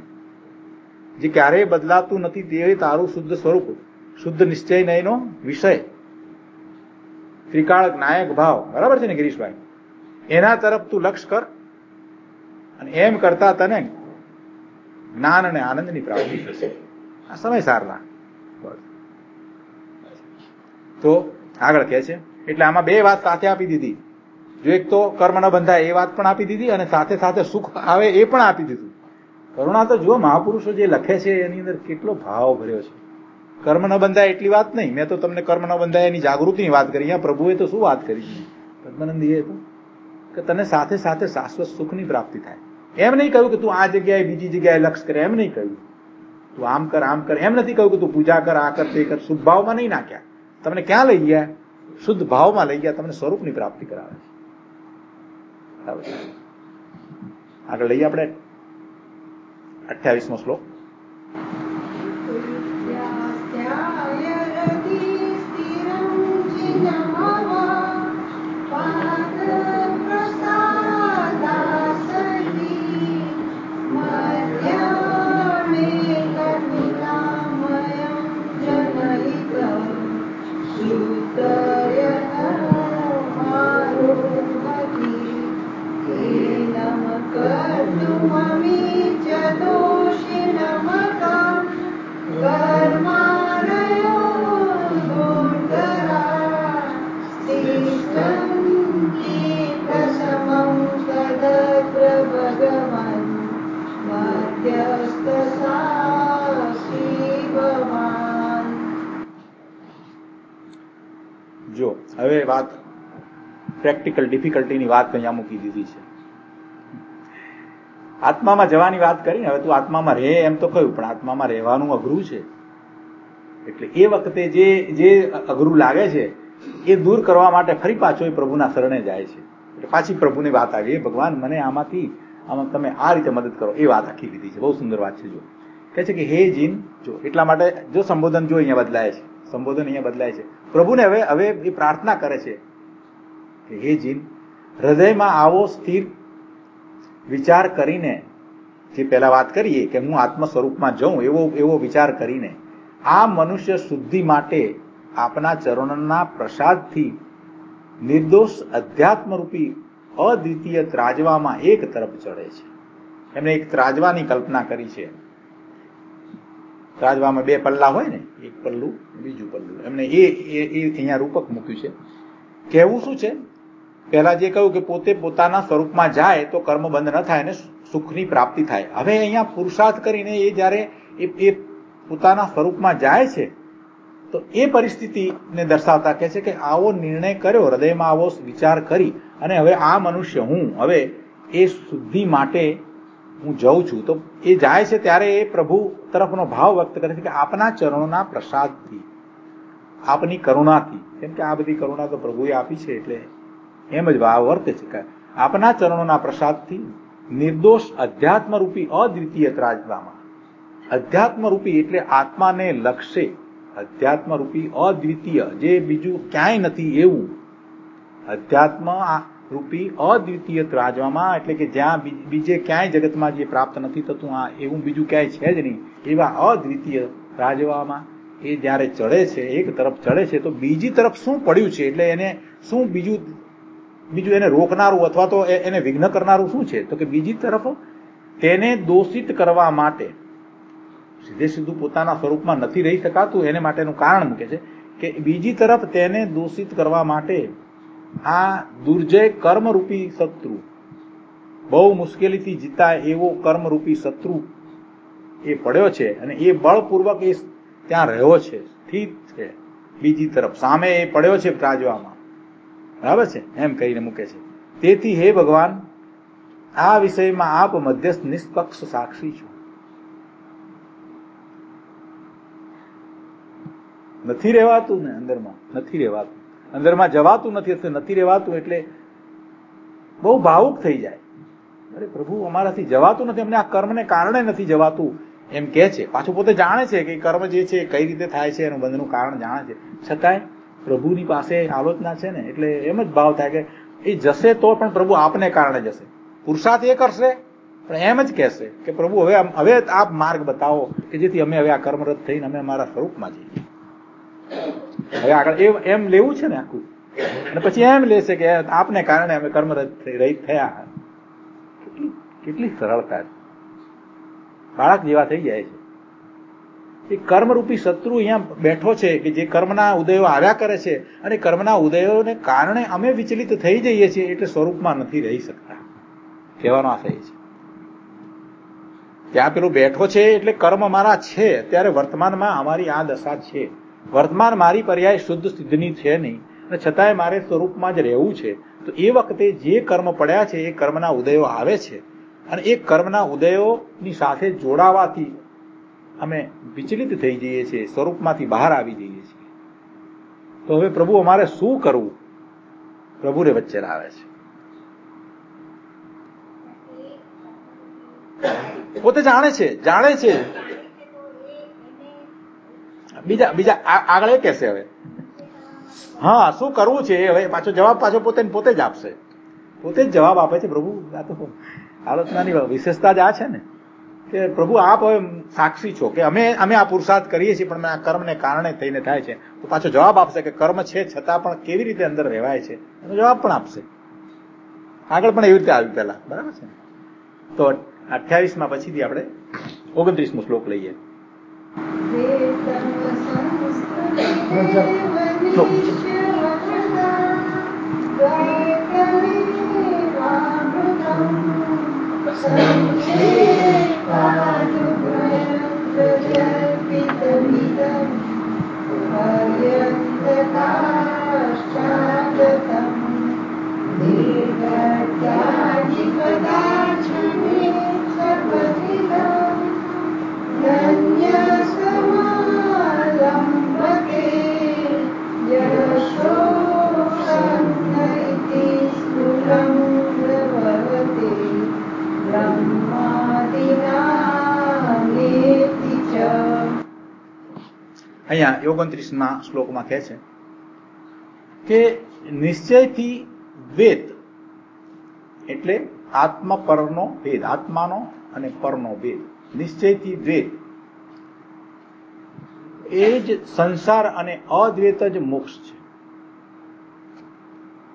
જે ક્યારેય બદલાતું નથી તે તારું શુદ્ધ સ્વરૂપ, શુદ્ધ નિશ્ચય નયનો વિષય, ત્રિકાળ નાયક ભાવ, બરાબર છે ને ગિરીશભાઈ? એના તરફ તું લક્ષ કર અને એમ કરતા તને જ્ઞાન અને આનંદની પ્રાપ્તિ થશે. આ સમય સારના. તો આગળ કહે છે એટલે આમાં બે વાત સાથે આપી દીધી. જો એક તો કર્મ ન બંધાય એ વાત પણ આપી દીધી અને સાથે સાથે સુખ આવે એ પણ આપી દીધું. કરુણા તો જુઓ, મહાપુરુષો જે લખે છે એની અંદર કેટલો ભાવ ભર્યો છે. કર્મ ન બંધાય એટલી વાત નહીં, મેં તો તમને કર્મ ન બંધાય એની જાગૃતિની વાત કરી. અહીંયા પ્રભુએ તો શું વાત કરી પદ્માનંદજીએ તો કે તને સાથે સાથે શાશ્વત સુખની પ્રાપ્તિ થાય. એમ નહીં કહ્યું કે તું આ જગ્યાએ બીજી જગ્યાએ લક્ષ કરે, એમ નહીં કહ્યું તું આમ કર આમ કર, એમ નથી કહ્યું કે તું પૂજા કર, આ કર, તે કર. શુદ્ધ ભાવમાં નહીં નાખ્યા તમને. ક્યાં લઈ ગયા? શુદ્ધ ભાવમાં લઈ ગયા. તમને સ્વરૂપની પ્રાપ્તિ કરાવે છે. આગળ લઈએ આપણે 28મો શ્લોક. જો હવે વાત પ્રેક્ટિકલ ડિફિકલ્ટીની વાત અહીંયા મૂકી દીધી છે. આત્મામાં જવાની વાત કરીને હવે તું આત્મામાં રહે એમ તો કહ્યું, પણ આત્મામાં રહેવાનું અઘરું છે. એટલે એ વખતે જે અઘરું લાગે છે એ દૂર કરવા માટે ફરી પાછો એ પ્રભુના શરણે જાય છે. એટલે પાછી પ્રભુની વાત આવી, ભગવાન મને આમાં તમે આ રીતે મદદ કરો. એ વાત આખી લીધી છે. બહુ સુંદર વાત છે. જો કહે છે કે હે જીન, જો એટલા માટે જો સંબોધન જો અહીંયા બદલાય છે, સંબોધન અહીંયા બદલાય છે. પ્રભુને હવે એ પ્રાર્થના કરે છે કે હે જીન, હૃદયમાં આવો સ્થિર વિચાર કરીને, જે પહેલા વાત કરીએ કે હું આત્મ સ્વરૂપમાં જઉં એવો વિચાર કરીને આ મનુષ્ય શુદ્ધિ માટે આપના ચરણોના પ્રસાદથી નિર્દોષ અધ્યાત્મરૂપી અદ્વિતીય ત્રાજવામાં એક તરફ ચડે છે. એમણે એક ત્રાજવાની કલ્પના કરી છે. ત્રાજવામાં બે પલ્લા હોય ને, એક પલ્લું બીજું પલ્લું, એમને એ અહીંયા રૂપક મૂક્યું છે. કહેવું શું છે? પહેલા જે કહ્યું કે પોતે પોતાના સ્વરૂપમાં જાય તો કર્મ બંધ ન થાય અને સુખની પ્રાપ્તિ થાય. હવે અહીંયા પુરુષાર્થ કરીને એ જયારે એ પોતાના સ્વરૂપમાં જાય છે તો એ પરિસ્થિતિને દર્શાવતા કહે છે કે આવો નિર્ણય કર્યો, હૃદયમાં આવો વિચાર કરી અને હવે આ મનુષ્ય હું હવે એ શુદ્ધિ માટે હું જઉં છું. તો એ જાય છે ત્યારે એ પ્રભુ તરફનો ભાવ વ્યક્ત કરે છે કે આપના ચરણોના પ્રસાદથી, આપની કરુણાથી, કેમ કે આ બધી કરુણા તો પ્રભુએ આપી છે એટલે એમ જ ભાવ વર્તે છે કે આપના ચરણોના પ્રસાદથી નિર્દોષ અધ્યાત્મરૂપી અદ્વિતીય ત્રાજવામાં. અધ્યાત્મરૂપી એટલે આત્માને લક્ષે, અધ્યાત્મરૂપી અદ્વિતીય, જે બીજું ક્યાંય નથી એવું અધ્યાત્મ રૂપી અદ્વિતીય ત્રાજવામાં, એટલે કે જ્યાં બીજે ક્યાંય જગતમાં જે પ્રાપ્ત નથી થતું, આ એવું બીજું ક્યાંય છે જ નહીં, એવા અદ્વિતીય ત્રાજવામાં એ જયારે ચડે છે, એક તરફ ચડે છે તો બીજી તરફ શું પડ્યું છે, એટલે એને શું બીજું એને રોકનારું અથવા તો એને વિઘ્ન કરનારું શું છે? તો કે બીજી તરફ તેને દોષિત કરવા માટે, સીધે સીધું પોતાના સ્વરૂપમાં નથી રહી શકાતું એને માટેનું કારણ મૂકે છે કે બીજી તરફ તેને દોષિત કરવા માટે આ દુર્જય કર્મરૂપી શત્રુ, બહુ મુશ્કેલીથી જીતાય એવો કર્મરૂપી શત્રુ એ પડ્યો છે અને એ બળપૂર્વક એ ત્યાં રહ્યો છે, સ્થિત છે. બીજી તરફ સામે એ પડ્યો છે ત્રાજવામાં, બરાબર છે, એમ કહીને મૂકે છે. તેથી હે ભગવાન, આ વિષયમાં આપ મધ્યસ્થ નિષ્પક્ષ સાક્ષી છો. નથી રહેવાતું ને અંદરમાં, નથી રહેવાતું, અંદરમાં જવાતું નથી રહેવાતું, એટલે બહુ ભાવુક થઈ જાય. અરે પ્રભુ, અમારાથી જવાતું નથી, અમને આ કર્મને કારણે નથી જવાતું એમ કે છે. પાછું પોતે જાણે છે કે કર્મ જે છે કઈ રીતે થાય છે, એનું બંધનું કારણ જાણે છે, છતાંય પ્રભુની પાસે આલોચના છે ને એટલે એમ જ ભાવ થાય કે એ જશે તો પણ પ્રભુ આપને કારણે જશે. પુરુષાર્થ એ કરશે પણ એમ જ કહેશે કે પ્રભુ હવે આપ માર્ગ બતાવો કે જેથી અમે હવે આ કર્મરત થઈને અમે અમારા સ્વરૂપમાં જઈએ. હવે આગળ એમ લેવું છે ને આખું, અને પછી એમ લેશે કે આપને કારણે અમે કર્મરત રહિત થયા. કેટલી સરળતા, બાળક જેવા થઈ જાય છે. એ કર્મરૂપી શત્રુ અહીંયા બેઠો છે કે જે કર્મના ઉદયો આવ્યા કરે છે અને કર્મના ઉદયોને કારણે અમે વિચલિત થઈ જઈએ છીએ એટલે સ્વરૂપમાં નથી રહી શકતા. કહેવાનો આશય છે ત્યાં પેલો બેઠો છે એટલે કર્મ અમારા છે, અત્યારે વર્તમાનમાં અમારી આ દશા છે. વર્તમાન મારી પર્યાય શુદ્ધ સિદ્ધની છે નહીં અને છતાંય મારે સ્વરૂપમાં જ રહેવું છે. તો એ વખતે જે કર્મ પડ્યા છે એ કર્મના ઉદયો આવે છે અને એ કર્મના ઉદયોની સાથે જોડાવાથી અમે વિચલિત થઈ જઈએ છીએ, સ્વરૂપમાંથી બહાર આવી જઈએ છીએ. તો હવે પ્રભુ અમારે શું કરવું? પ્રભુને વચ્ચે લાવે છે. પોતે જાણે છે બીજા આગળ એ કહેશે હવે હા શું કરવું છે હવે પાછો જવાબ પોતે જ આપશે. પોતે જ જવાબ આપે છે પ્રભુ. આ તો આલોચનાની વિશેષતા જ આ છે ને કે પ્રભુ આપ હવે સાક્ષી છો કે અમે આ પુરુષાર્થ કરીએ છીએ પણ આ કર્મને કારણે થઈને થાય છે. તો પાછો જવાબ આપશે કે કર્મ છે છતાં પણ કેવી રીતે અંદર રહેવાય છે એનો જવાબ પણ આપશે. આગળ પણ એવી રીતે આવ્યું પહેલા, બરાબર છે. તો 28માં પછીથી આપણે 29મો શ્લોક લઈએ. અહીંયા 29મા શ્લોકમાં કહે છે કે નિશ્ચયથી દ્વૈત એટલે આત્મા પરનો ભેદ, આત્માનો અને પરનો ભેદ, નિશ્ચયથી દ્વૈત એ જ સંસાર અને અદ્વૈત જ મોક્ષ છે.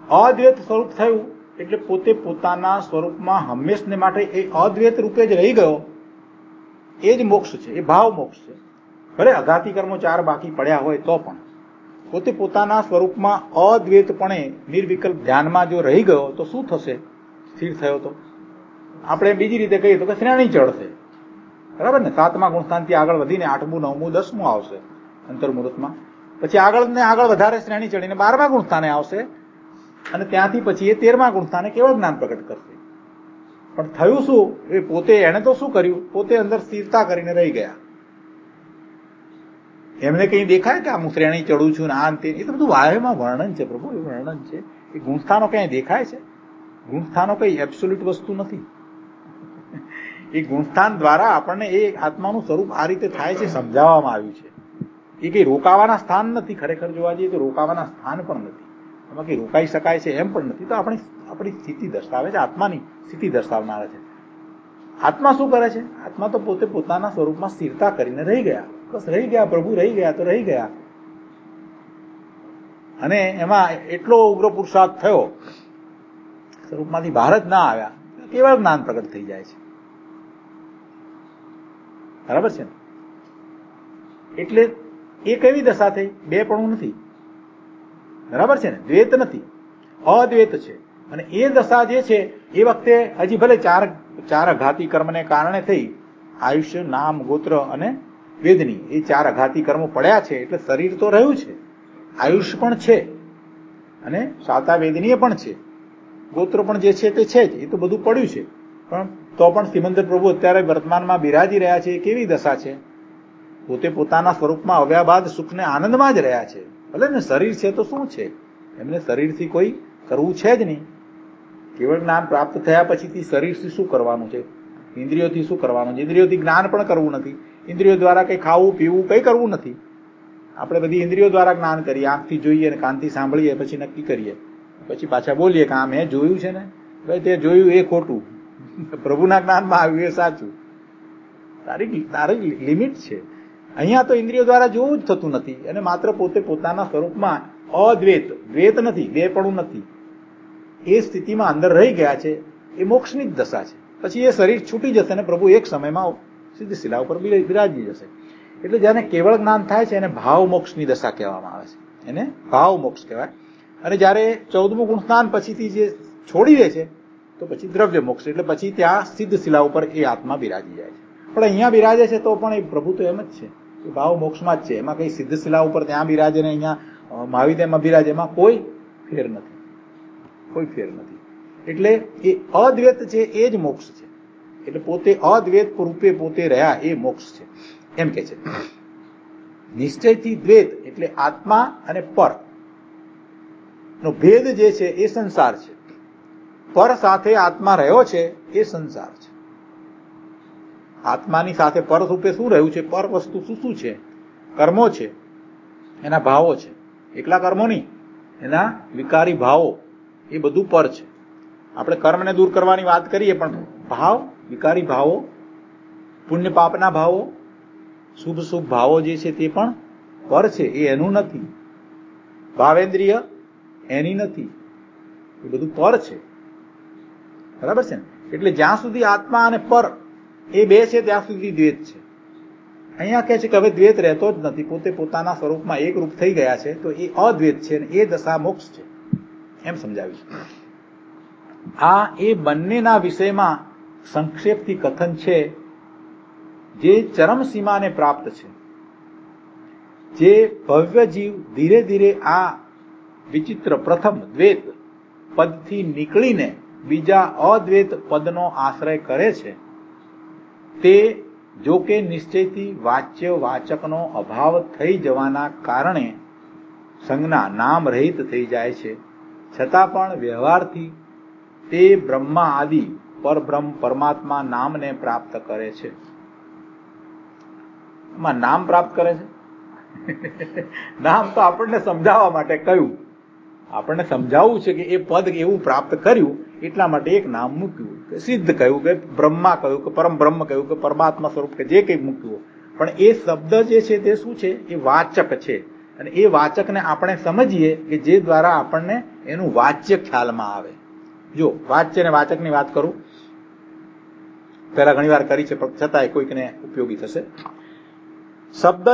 અદ્વૈત સ્વરૂપ થયું એટલે પોતે પોતાના સ્વરૂપમાં હંમેશને માટે એ અદ્વૈત રૂપે જ રહી ગયો. એ જ મોક્ષ છે, એ ભાવ મોક્ષ છે. ભલે અઘાતી કર્મો 4 બાકી પડ્યા હોય તો પણ પોતે પોતાના સ્વરૂપમાં અદ્વૈતપણે નિર્વિકલ્પ ધ્યાનમાં જો રહી ગયો તો શું થશે? સ્થિર થયો તો આપણે બીજી રીતે કહીએ તો કે શ્રેણી ચડશે. બરાબર ને? 7મા ગુણસ્થાનથી આગળ વધીને 8મું 9મું 10મું આવશે અંતર્મુહૂર્તમાં. પછી આગળ ને આગળ વધારે શ્રેણી ચડીને 12મા ગુણસ્થાને આવશે અને ત્યાંથી પછી એ 13મા ગુણસ્થાને કેવળ જ્ઞાન પ્રગટ કરશે. પણ થયું શું? એ પોતે એને તો શું કર્યું? પોતે અંદર સ્થિરતા કરીને રહી ગયા. એમને કઈ દેખાય કે હું શ્રેણી ચડું છું ને આ તે? એ તો બધું વાયુમાં વર્ણન છે પ્રભુ, એ વર્ણન છે. એ ગુણસ્થાનો ક્યાંય દેખાય છે? ગુણસ્થાનો કઈ એબ્સોલ્યુટ વસ્તુ નથી. એ ગુણસ્થાન દ્વારા આપણને એ આત્માનું સ્વરૂપ આ રીતે થાય છે સમજાવવામાં આવ્યું છે. એ કઈ રોકાવાના સ્થાન નથી. ખરેખર જોવા જઈએ તો રોકાવાના સ્થાન પણ નથી. એમાં કઈ રોકાઈ શકાય છે એમ પણ નથી. તો આપણી સ્થિતિ દર્શાવે છે, આત્માની સ્થિતિ દર્શાવનારા છે. આત્મા શું કરે છે? આત્મા તો પોતે પોતાના સ્વરૂપમાં સ્થિરતા કરીને રહી ગયા. બસ રહી ગયા પ્રભુ, રહી ગયા તો રહી ગયા. અને એમાં એટલો ઉગ્ર પુરુષાર્થ થયો, સ્વરૂપમાંથી બહાર જ ના આવ્યા, કેવળ જ્ઞાન પ્રગટ થઈ જાય છે. બરાબર છે ને? એટલે એ કેવી દશા થઈ? બે પણ નથી. બરાબર છે ને? દ્વૈત નથી, અદ્વૈત છે. અને એ દશા જે છે એ વખતે હજી ભલે ચાર અઘાતી કર્મને કારણે થઈ, આયુષ્ય, નામ, ગોત્ર અને વેદની, એ 4 અઘાતી કર્મો પડ્યા છે. એટલે શરીર તો રહ્યું છે, આયુષ્ય પણ છે અને સાતા વેદનીય પણ છે, ગોત્ર પણ જે છે તે છે જ. એ તો બધું પડ્યું છે. પણ તો પણ સિમંદર પ્રભુ અત્યારે વર્તમાનમાં બિરાજી રહ્યા છે. એ કેવી દશા છે? પોતે પોતાના સ્વરૂપમાં આવ્યા બાદ સુખને આનંદમાં જ રહ્યા છે. ભલે ને શરીર છે તો શું છે? એમને શરીરથી કોઈ કરવું છે જ નહીં. કેવળ જ્ઞાન પ્રાપ્ત થયા પછીથી શરીરથી શું કરવાનું છે? ઇન્દ્રિયોથી શું કરવાનું છે? ઇન્દ્રિયોથી જ્ઞાન પણ કરવું નથી. ઇન્દ્રિયો દ્વારા કંઈ ખાવું પીવું કંઈ કરવું નથી. આપણે બધી ઇન્દ્રિયો દ્વારા જ્ઞાન કરીએ, આંખથી જોઈએ અને કાનથી સાંભળીએ, પછી નક્કી કરીએ, પછી પાછા બોલીએ કે આ મેં જોયું છે ને. ભાઈ તે જોયું એ ખોટું, પ્રભુના જ્ઞાનમાં આવ્યું એ સાચું. તારી લિમિટ છે. અહીંયા તો ઇન્દ્રિયો દ્વારા જોવું જ થતું નથી અને માત્ર પોતે પોતાના સ્વરૂપમાં અદ્વૈત, દ્વૈત નથી, બેપણું નથી, એ સ્થિતિમાં અંદર રહી ગયા છે. એ મોક્ષની જ દશા છે. પછી એ શરીર છૂટી જશે અને પ્રભુ એક સમયમાં સીધી શિલા ઉપર બિરાજી જશે. એટલે જેને કેવળ જ્ઞાન થાય છે એને ભાવ મોક્ષની દશા કહેવામાં આવે છે. એને ભાવ મોક્ષ કહેવાય. અને જયારે 14મું ગુણસ્થાન પછીથી જે છોડી દે છે તો પછી દ્રવ્ય મોક્ષ, એટલે પછી ત્યાં સિદ્ધ શિલા ઉપર એ આત્મા બિરાજી જાય છે. પણ અહીંયા બિરાજે છે તો પણ એ પ્રભુ તો એમ જ છે, એ ભાવ મોક્ષમાં જ છે. એમાં કઈ સિદ્ધ શિલા ઉપર ત્યાં બિરાજે ને અહીંયા મહાવિદ્યમાં બિરાજે, એમાં કોઈ ફેર નથી, કોઈ ફેર નથી. એટલે એ અદ્વૈત છે એ જ મોક્ષ છે. એટલે પોતે અદ્વૈત રૂપે પોતે રહ્યા એ મોક્ષ છે એમ કે છે. નિશ્ચયથી દ્વૈત એટલે આત્મા અને પર નો ભેદ જે છે એ સંસાર છે. પર સાથે આત્મા રહ્યો છે એ સંસાર છે. આત્માની સાથે પર રૂપે શું રહ્યું છે? પર વસ્તુ શું શું છે? કર્મો છે, એના ભાવો છે. એકલા કર્મો નહીં, એના વિકારી ભાવો, એ બધું પર છે. આપણે કર્મને દૂર કરવાની વાત કરીએ પણ ભાવ, વિકારી ભાવો, પુણ્ય પાપના ભાવો, શુભ શુભ ભાવો જે છે તે પણ પર છે. એ એનું નથી. ભાવેન્દ્રિય એની નથી. એ બધું પર છે. બરાબર છે ને? એટલે જ્યાં સુધી આત્મા અને પર એ બે છે ત્યાં સુધી દ્વૈત છે. અહીંયા કહે છે કે હવે દ્વૈત રહેતો જ નથી, પોતે પોતાના સ્વરૂપમાં એક રૂપ થઈ ગયા છે, તો એ અદ્વૈત છે અને એ દશા મોક્ષ છે એમ સમજાવ્યું. આ એ બંનેના વિષયમાં સંક્ષેપથી કથન છે જે ચરમ સીમાને પ્રાપ્ત છે. જે ભવ્ય જીવ ધીરે ધીરે આ વિચિત્ર પ્રથમ દ્વૈત પદથી નીકળીને બીજા અદ્વૈત પદનો આશ્રય કરે છે, તે જો કે નિશ્ચયથી વાચ્ય વાચકનો અભાવ થઈ જવાના કારણે સંજ્ઞા નામ રહિત થઈ જાય છે, છતાં પણ વ્યવહારથી તે બ્રહ્મા આદિ પરબ્રહ્મ પરમાત્મા નામને પ્રાપ્ત કરે છે. એમાં નામ પ્રાપ્ત કરે છે. નામ તો આપણને સમજાવવા માટે કહ્યું, આપણને સમજાવવું છે કે એ પદ એવું પ્રાપ્ત કર્યું એટલા માટે એક નામ મૂક્યું, કે સિદ્ધ કહ્યું, કે બ્રહ્મા કહ્યું, કે પરમ બ્રહ્મ કહ્યું, કે પરમાત્મા સ્વરૂપ, કે જે કંઈ મૂક્યું. પણ એ શબ્દ જે છે તે શું છે? એ વાચક છે. અને એ વાચકને આપણે સમજીએ કે જે દ્વારા આપણને એનું વાચ્ય ખ્યાલમાં આવે. જો વાચ્ય અને વાચકની વાત કરું, પહેલા ઘણી વાર કરી છે પણ છતાંય કોઈકને ઉપયોગી થશે. શબ્દ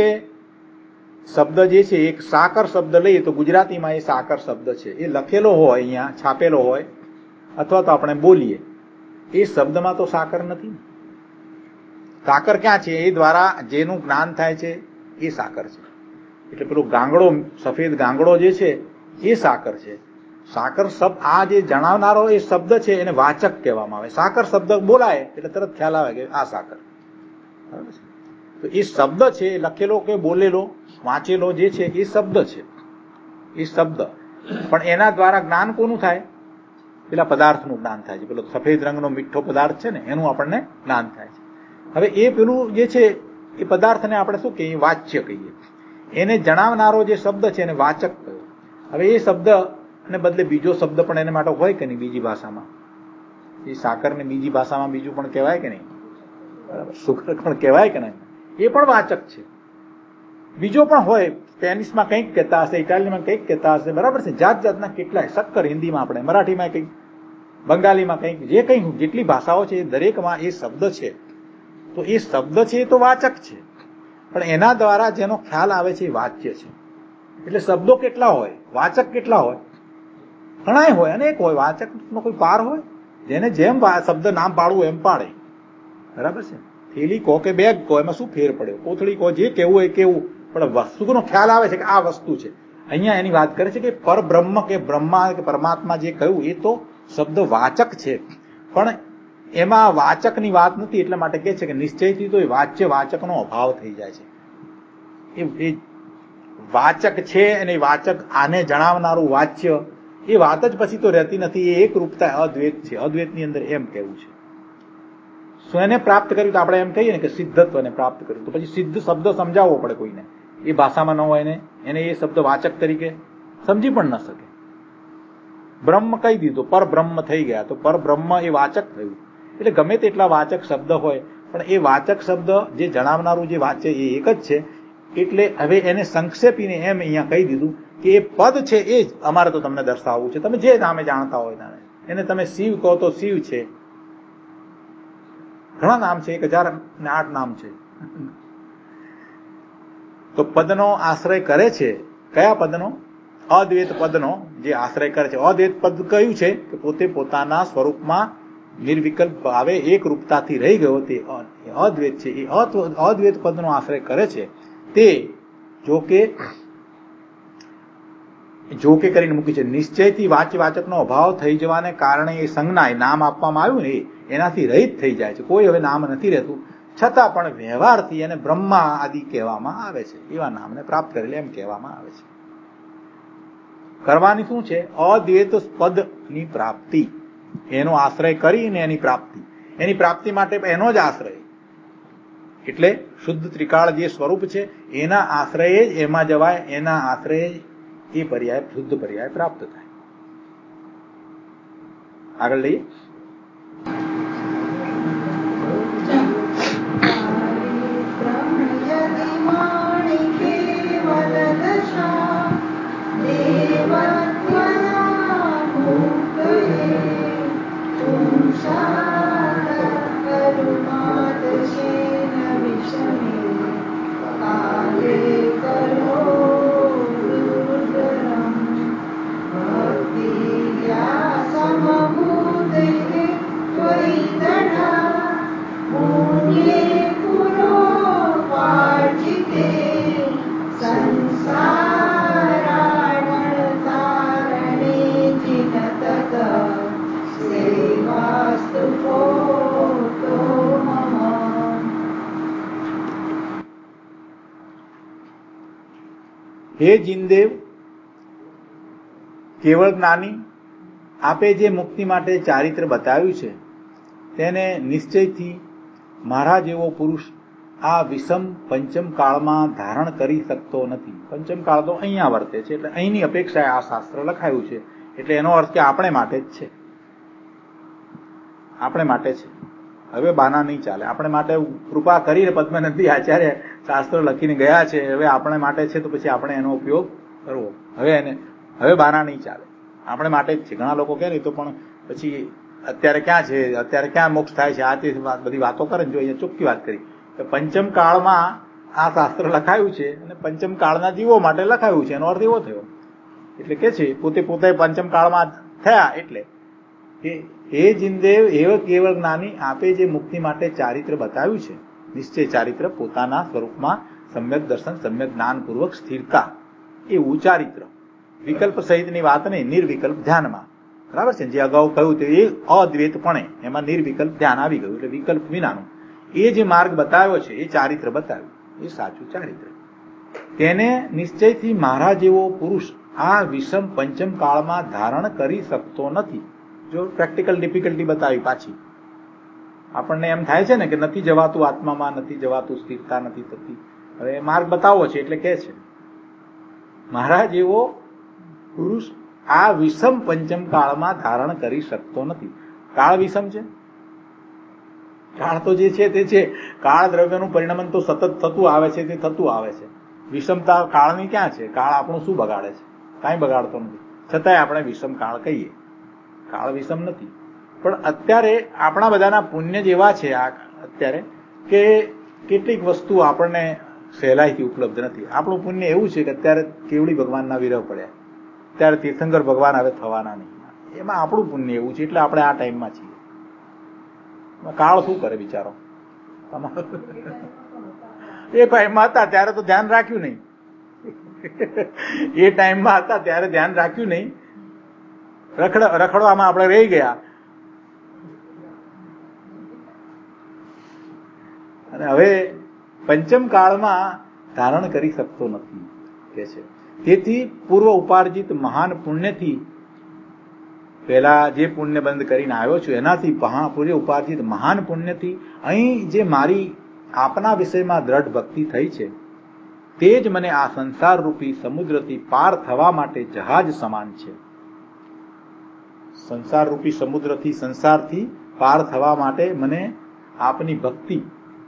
જે છે એક સાકર શબ્દ લઈએ તો ગુજરાતીમાં એ સાકર શબ્દ છે. એ લખેલો હોય, અહીંયા છાપેલો હોય, અથવા તો આપણે બોલીએ, એ શબ્દમાં તો સાકર નથી. સાકર ક્યાં છે? એ દ્વારા જેનું જ્ઞાન થાય છે એ સાકર છે. એટલે પેલો ગાંગડો, સફેદ ગાંગડો જે છે એ સાકર છે. સાકર શબ્દ, આ જે જણાવનારો એ શબ્દ છે એને વાચક કહેવામાં આવે. સાકર શબ્દ બોલાય એટલે તરત ખ્યાલ આવે કે આ સાકર. બરાબર છે? તો એ શબ્દ છે, લખેલો કે બોલેલો, વાંચેલો જે છે એ શબ્દ છે. એ શબ્દ પણ એના દ્વારા જ્ઞાન કોનું થાય? પેલા પદાર્થનું જ્ઞાન થાય છે. પેલો સફેદ રંગનો મીઠો પદાર્થ છે ને એનું આપણને જ્ઞાન થાય છે. હવે એ પેલું જે છે એ પદાર્થને આપણે શું કહીએ? વાચ્ય કહીએ. એને જણાવનારો જે શબ્દ છે એને વાચક કહ્યો. હવે એ શબ્દ ને બદલે બીજો શબ્દ પણ એને માટે હોય કે નહીં? બીજી ભાષામાં એ સાકરને બીજી ભાષામાં બીજું પણ કહેવાય કે નહીં? બરાબર, સુકર પણ કહેવાય કે નહીં? એ પણ વાચક છે. બીજો પણ હોય, સ્પેનિશમાં કંઈક કહેતા હશે, ઇટાલીમાં કંઈક કહેતા હશે, બરાબર છે? જાત જાતના કેટલાય, શક્કર હિન્દીમાં આપણે, મરાઠીમાં કંઈક, બંગાળીમાં કંઈક, જે કંઈ જેટલી ભાષાઓ છે દરેકમાં એ શબ્દ છે. તો એ શબ્દ છે એ તો વાચક છે, પણ એના દ્વારા જેનો ખ્યાલ આવે છે એ વાચ્ય છે. એટલે શબ્દો કેટલા હોય, વાચક કેટલા હોય? ઘણાય હોય, અનેક હોય. વાચકનો કોઈ પાર હોય? જેને જેમ શબ્દ નામ પાડવું એમ પાડે. બરાબર છે? થેલી કહો કે બેગ કહો, એમાં શું ફેર પડ્યો? કોથળી કહો, જે કેવું હોય કેવું, પણ વસ્તુનો ખ્યાલ આવે છે કે આ વસ્તુ છે. અહીંયા એની વાત કરે છે કે પરબ્રહ્મ કે બ્રહ્મા કે પરમાત્મા જે કહ્યું એ તો શબ્દ વાચક છે, પણ એમાં વાચકની વાત નથી. એટલા માટે કહે છે કે નિશ્ચયથી તો એ વાચકનો અભાવ થઈ જાય છે. એ વાચક છે અને વાચક આને જણાવનારું વાચ્ય, એ વાત જ પછી તો રહેતી નથી. એ એક રૂપતા અદ્વૈત છે. અદ્વૈતની અંદર એમ કહેવું છે. સ્વને પ્રાપ્ત કર્યું તો આપણે એમ કહીએ ને કે સિદ્ધત્વને પ્રાપ્ત કર્યું, તો પછી સિદ્ધ શબ્દ સમજાવવો પડે કોઈને. એ ભાષામાં ન હોય ને એને એ શબ્દ વાચક તરીકે સમજી પણ ન શકે. બ્રહ્મ કહી દીધો, પરબ્રહ્મ થઈ ગયા, તો પરબ્રહ્મ એ વાચક થયું. એટલે ગમે તેટલા વાચક શબ્દ હોય, પણ એ વાચક શબ્દ જે જણાવનારું જે વાચ્ય એ એક જ છે. એટલે હવે એને સંક્ષેપીને એમ અહીંયા કહી દીધું કે એ પદ છે એ જ અમારે તો તમને દર્શાવવું છે. તમે જે નામે જાણતા હોય નામે એને તમે શિવ કહો તો શિવ છે. ઘણા નામ છે, 1008 નામ છે. તો પદનો આશ્રય કરે છે. કયા પદનો? અદ્વૈત પદનો જે આશ્રય કરે છે. અદ્વૈત પદ કયું છે? કે પોતે પોતાના સ્વરૂપમાં નિર્વિકલ્પ ભાવે એક રૂપતાથી રહી ગયો તે અદ્વૈત છે. એ અદ્વૈત પદનો આશ્રય કરે છે. તે જોકે કરીને મૂકી છે. નિશ્ચયથી વાચકનો અભાવ થઈ જવાને કારણે એ સંજ્ઞા, નામ આપવામાં આવ્યું ને એનાથી રહિત થઈ જાય છે. કોઈ હવે નામ નથી રહેતું, છતાં પણ વ્યવહારથી એને બ્રહ્મા આદિ કહેવામાં આવે છે. એવા નામને પ્રાપ્ત કરેલ એમ કહેવામાં આવે છે. કરવાની શું છે? અદ્વૈત પદની પ્રાપ્તિ, એનો આશ્રય કરીને એની પ્રાપ્તિ માટે એનો જ આશ્રય. એટલે શુદ્ધ ત્રિકાળ જે સ્વરૂપ છે એના આશ્રય જ એમાં જવાય, એના આશ્રય એ પર્યાય શુદ્ધ પર્યાય પ્રાપ્ત થાય. આગળ લઈએ. હે જીનદેવ, કેવળ જ્ઞાની, આપે જે મુક્તિ માટે ચારિત્ર બતાવ્યું છે તેને નિશ્ચયથી મારા જેવો પુરુષ આ વિષમ પંચમ કાળમાં ધારણ કરી શકતો નથી. પંચમ કાળ તો અહીંયા વર્તે છે, એટલે અહીંની અપેક્ષાએ આ શાસ્ત્ર લખાયું છે. એટલે એનો અર્થ કે આપણે માટે જ છે. આપણે માટે છે. હવે બાના નહીં ચાલે. આપણે માટે કૃપા કરીને પદ્મનંદી આચાર્ય શાસ્ત્રો લખીને ગયા છે, હવે આપણે માટે છે તો પછી આપણે એનો ઉપયોગ કરવો. હવે બાના નહીં ચાલે, આપણે માટે જ છે. ઘણા લોકો કહે ને તો પણ પછી અત્યારે ક્યાં છે, અત્યારે ક્યાં મોક્ષ થાય છે, આ તે બધી વાતો કરે ને. જો અહીંયા ચોખ્ખી વાત કરી કે પંચમ કાળમાં આ શાસ્ત્ર લખાયું છે અને પંચમ કાળના જીવો માટે લખાયું છે, એનો અર્થ એવો થયો. એટલે કે છે પોતે પંચમ કાળમાં થયા એટલે કે હે જીનદેવ એવ કેવળ જ્ઞાની, આપે જે મુક્તિ માટે ચારિત્ર બતાવ્યું છે, નિશ્ચય ચારિત્ર, પોતાના સ્વરૂપમાં સમ્યક દર્શન, સમ્યક જ્ઞાનપૂર્વક સ્થિરતા, એવું ચારિત્ર. વિકલ્પ સહિતની વાત નહીં, નિર્વિકલ્પ ધ્યાનમાં. બરાબર છે. જે અગાઉ કહ્યું તે એ અદ્વૈતપણે, એમાં નિર્વિકલ્પ ધ્યાન આવી ગયું, એટલે વિકલ્પ વિનાનું એ જે માર્ગ બતાવ્યો છે, એ ચારિત્ર બતાવ્યું, એ સાચું ચારિત્ર. તેને નિશ્ચયથી મારા જેવો પુરુષ આ વિષમ પંચમ કાળમાં ધારણ કરી શકતો નથી. જો પ્રેક્ટિકલ ડિફિકલ્ટી બતાવી પાછી. આપણને એમ થાય છે ને કે નથી જવાતું આત્મામાં, નથી જવાતું, સ્થિરતા નથી થતી. હવે માર્ગ બતાવવો છે એટલે કે છે મારા જેવો પુરુષ આ વિષમ પંચમ કાળમાં ધારણ કરી શકતો નથી. કાળ વિષમ છે. કાળ તો જે છે તે છે. કાળ દ્રવ્યનું પરિણમન તો સતત થતું આવે છે, તે થતું આવે છે. વિષમતા કાળની ક્યાં છે? કાળ આપણું શું બગાડે છે? કાંઈ બગાડતો નથી. છતાંય આપણે વિષમ કાળ કહીએ. કાળ વિષમ નથી. પણ અત્યારે આપણા બધાના પુણ્ય જ એવા છે અત્યારે કે કેટલીક વસ્તુ આપણને સહેલાઈથી ઉપલબ્ધ નથી. આપણું પુણ્ય એવું છે કે અત્યારે કેવડી ભગવાનના વિરહ પડ્યા, ત્યારે તીર્થંકર ભગવાન હવે થવાના નહીં. એમાં આપણું પુણ્ય એવું છે એટલે આપણે આ ટાઈમમાં છીએ. કાળ શું કરે બિચારો? એ ટાઈમમાં હતા ત્યારે તો ધ્યાન રાખ્યું નહીં. એ ટાઈમમાં હતા ત્યારે ધ્યાન રાખ્યું નહીં. રખડવામાં આપણે રહી ગયા. અને હવે પંચમ કાળમાં ધારણ કરી શકતો નથી કે છે. તેથી પૂર્વ ઉપાર્જિત મહાન પુણ્યથી, પહેલા જે પુણ્ય બંધ કરીને આવ્યો છું એનાથી પૂર્વ ઉપાર્જિત મહાન પુણ્યથી અહીં જે મારી આપના વિષયમાં દ્રઢ ભક્તિ થઈ છે, તે જ મને આ સંસાર રૂપી સમુદ્રથી પાર થવા માટે જહાજ સમાન છે. સંસાર રૂપી સમુદ્રથી, સંસારથી પાર થવા માટે મને આપની ભક્તિ.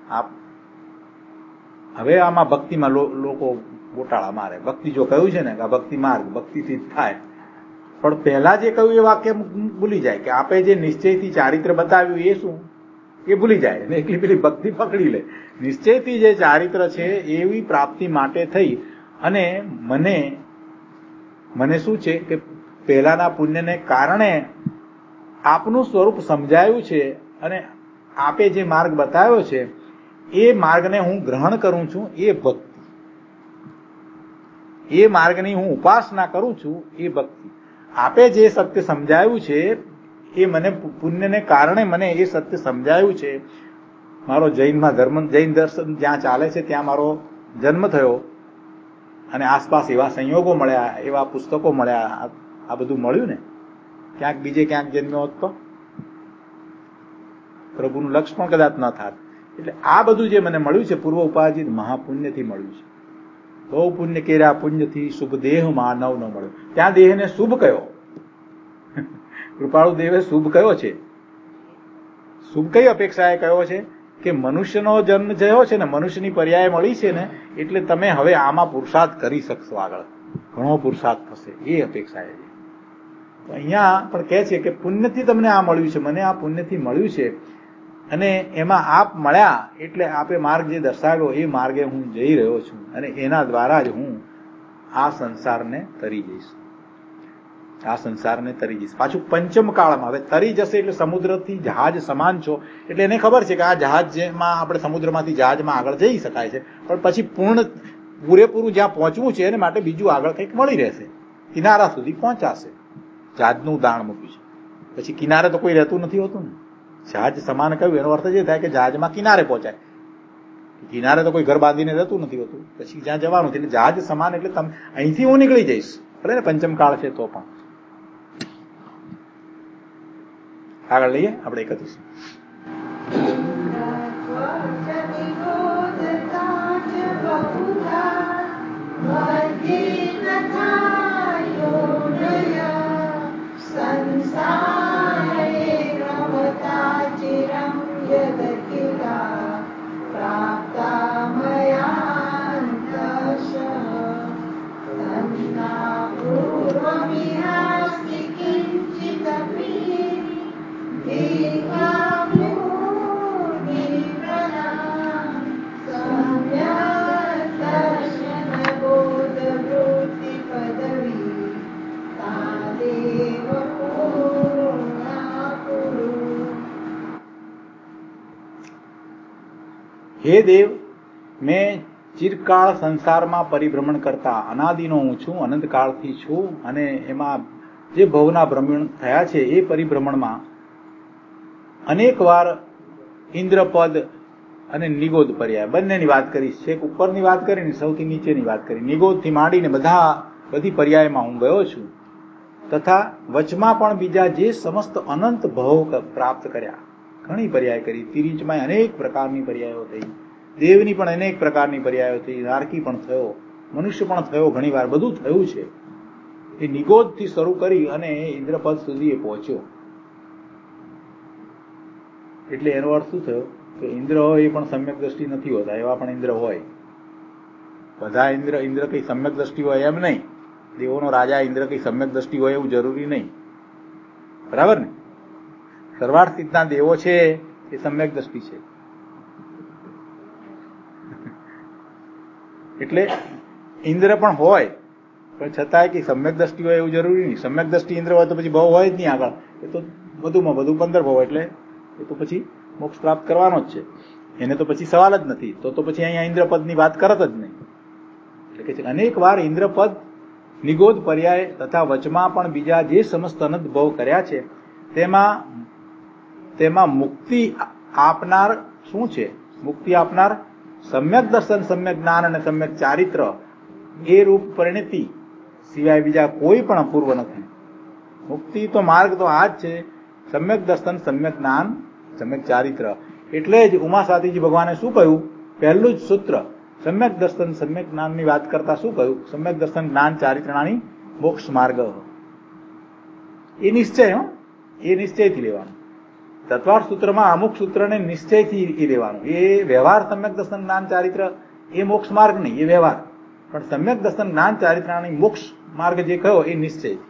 હવે આમાં ભક્તિમાં લોકો ગોટાળા મારે. ભક્તિ જો કહ્યું છે ને કે આ ભક્તિ માર્ગ, ભક્તિથી જ થાય, પણ પહેલા જે કહ્યું એ વાક્ય ભૂલી જાય કે આપે જે નિશ્ચયથી ચારિત્ર બતાવ્યું એ શું, એ ભૂલી જાય ને એકલી પેલી ભક્તિ પકડી લે. નિશ્ચયથી જે ચારિત્ર છે એવી પ્રાપ્તિ માટે થઈ અને મને શું છે કે પહેલાના પુણ્યને કારણે આપનું સ્વરૂપ સમજાયું છે અને આપે જે માર્ગ બતાવ્યો છે એ માર્ગને હું ગ્રહણ કરું છું, એ ભક્તિ. એ માર્ગની હું ઉપાસના કરું છું, એ ભક્તિ. આપે જે સત્ય સમજાયું છે એ મને પુણ્યને કારણે મને એ સત્ય સમજાયું છે. મારો જૈન દર્શન જ્યાં ચાલે છે ત્યાં મારો જન્મ થયો અને આસપાસ એવા સંયોગો મળ્યા, એવા પુસ્તકો મળ્યા, આ બધું મળ્યું ને. ક્યાંક બીજે ક્યાંક જન્મ્યો હોત તો પ્રભુનું લક્ષ પણ કદાચ ન થાત. એટલે આ બધું જે મને મળ્યું છે પૂર્વ ઉપાર્જિત મહાપુણ્યથી મળ્યું છે. બહુ પુણ્ય કર્યા પુણ્યથી શુભ દેહ માનવ ન મળ્યો. ત્યાં દેહને શુભ કયો, કૃપાળુ દેવે શુભ કયો છે. શુભ કઈ અપેક્ષાએ કયો છે કે મનુષ્યનો જન્મ થયો છે ને, મનુષ્યની પર્યાય મળી છે ને, એટલે તમે હવે આમાં પુરુષાર્થ કરી શકશો, આગળ ઘણો પુરુષાર્થ થશે, એ અપેક્ષાએ છે. અહીંયા પણ કહે છે કે પુણ્યથી તમને આ મળ્યું છે, મને આ પુણ્યથી મળ્યું છે અને એમાં આપ મળ્યા એટલે આપે માર્ગ જે દર્શાવ્યો એ માર્ગે હું જઈ રહ્યો છું અને એના દ્વારા જ હું આ સંસારને તરી જઈશ. પાછું પંચમ કાળમાં હવે તરી જશે એટલે સમુદ્રથી જહાજ સમાન છો એટલે એને ખબર છે કે આ જહાજમાં આપણે સમુદ્રમાંથી જહાજમાં આગળ જઈ શકાય છે, પણ પછી પૂરેપૂરું જ્યાં પહોંચવું છે એને માટે બીજું આગળ કંઈક મળી રહેશે, કિનારા સુધી પહોંચાશે. જહાજનું ઉદાહરણ મૂક્યું છે. પછી કિનારે તો કોઈ રહેતું નથી હોતું ને. જહાજ સમાન કહ્યું એનો અર્થ એ થાય કે જહાજમાં કિનારે પહોંચાય. કિનારે તો કોઈ ઘર બાંધીને રહેતું નથી હોતું, પછી જ્યાં જવાનું છે એટલે જહાજ સમાન. એટલે તમે અહીંથી હું નીકળી જઈશ, ભલે ને પંચમ કાળ છે તો પણ. આગળ લઈએ આપણે 31. પ્રાપ્તા મયા હે દેવ, મેં ચિરકાળ સંસારમાં પરિભ્રમણ કરતા અનાદિનો હું છું, અનંતકાળથી છું, અને એમાં જે ભવના ભ્રમણ થયા છે એ પરિભ્રમણમાં અનેક વાર ઇન્દ્રપદ અને નિગોદ પર્યાય બંનેની વાત કરી છે. એક ઉપરની વાત કરી ને સૌથી નીચેની વાત કરી. નિગોદથી માંડીને બધી પર્યાયમાં હું ગયો છું, તથા વચમાં પણ બીજા જે સમસ્ત અનંત ભવ પ્રાપ્ત કર્યા. ઘણી પર્યાય કરી. તિરીચમાં અનેક પ્રકારની પર્યાયો થઈ, દેવની પણ અનેક પ્રકારની પર્યાયો થઈ, નારકી પણ થયો, મનુષ્ય પણ થયો, ઘણી વાર બધું થયું છે. એ નિગોદથી શરૂ કરી અને ઇન્દ્રપદ સુધી એ પહોંચ્યો. એટલે એનો અર્થ શું થયો કે ઇન્દ્ર હોય એ પણ સમ્યક દ્રષ્ટિ નથી હોતા, એવા પણ ઇન્દ્ર હોય. બધા ઇન્દ્ર કઈ સમ્યક દ્રષ્ટિ હોય એમ નહીં. દેવોનો રાજા ઇન્દ્ર કઈ સમ્યક દ્રષ્ટિ હોય એવું જરૂરી નહીં. બરાબર ને? સર્વાર્થિતના દેવો છે એ સમ્યક દ્રષ્ટિ છે. એટલે ઇન્દ્ર પણ હોય પણ છતાંય કે સમ્યક દ્રષ્ટિ હોય એવું જરૂરી નહીં. સમ્યક દ્રષ્ટિ ઇન્દ્ર હોય તો પછી ભાવ હોય જ નહીં આગળ. એ તો વધુમાં વધુ 15 ભાવ, એટલે એ તો પછી મોક્ષ પ્રાપ્ત કરવાનો જ છે. એને તો પછી સવાલ જ નથી. તો પછી અહીંયા ઇન્દ્રપદની વાત કરત જ નહીં. એટલે કે અનેક વાર ઇન્દ્રપદ, નિગોદ પર્યાય તથા વચમાં પણ બીજા જે સમસ્ત અનંત ભવ કર્યા છે તેમાં મુક્તિ આપનાર શું છે? મુક્તિ આપનાર સમ્યક દર્શન, સમ્યક જ્ઞાન અને સમ્યક ચારિત્ર એ રૂપ પરિણતિ સિવાય બીજા કોઈ પણ અપૂર્વ નથી. મુક્તિ તો માર્ગ તો આ જ છે, સમ્યક દર્શન, સમ્યક જ્ઞાન, સમ્યક ચારિત્ર. એટલે જ ઉમાસાતીજી ભગવાને શું કહ્યું? પહેલું જ સૂત્ર સમ્યક દર્શન, સમ્યક જ્ઞાનની વાત કરતા શું કહ્યું? સમ્યક દર્શન, જ્ઞાન, ચારિત્રણાની મોક્ષ માર્ગ. એ નિશ્ચય, એ નિશ્ચયથી લેવાનું. તત્વાર્થ સૂત્રમાં અમુક સૂત્રને નિશ્ચયથી લેવાનું. એ વ્યવહાર સમ્યક દર્શન, જ્ઞાન, ચારિત્ર એ મોક્ષ માર્ગ નહીં, એ વ્યવહાર. પણ સમ્યક દર્શન, જ્ઞાન, ચારિત્રણાની મોક્ષ માર્ગ જે કહ્યો એ નિશ્ચયથી.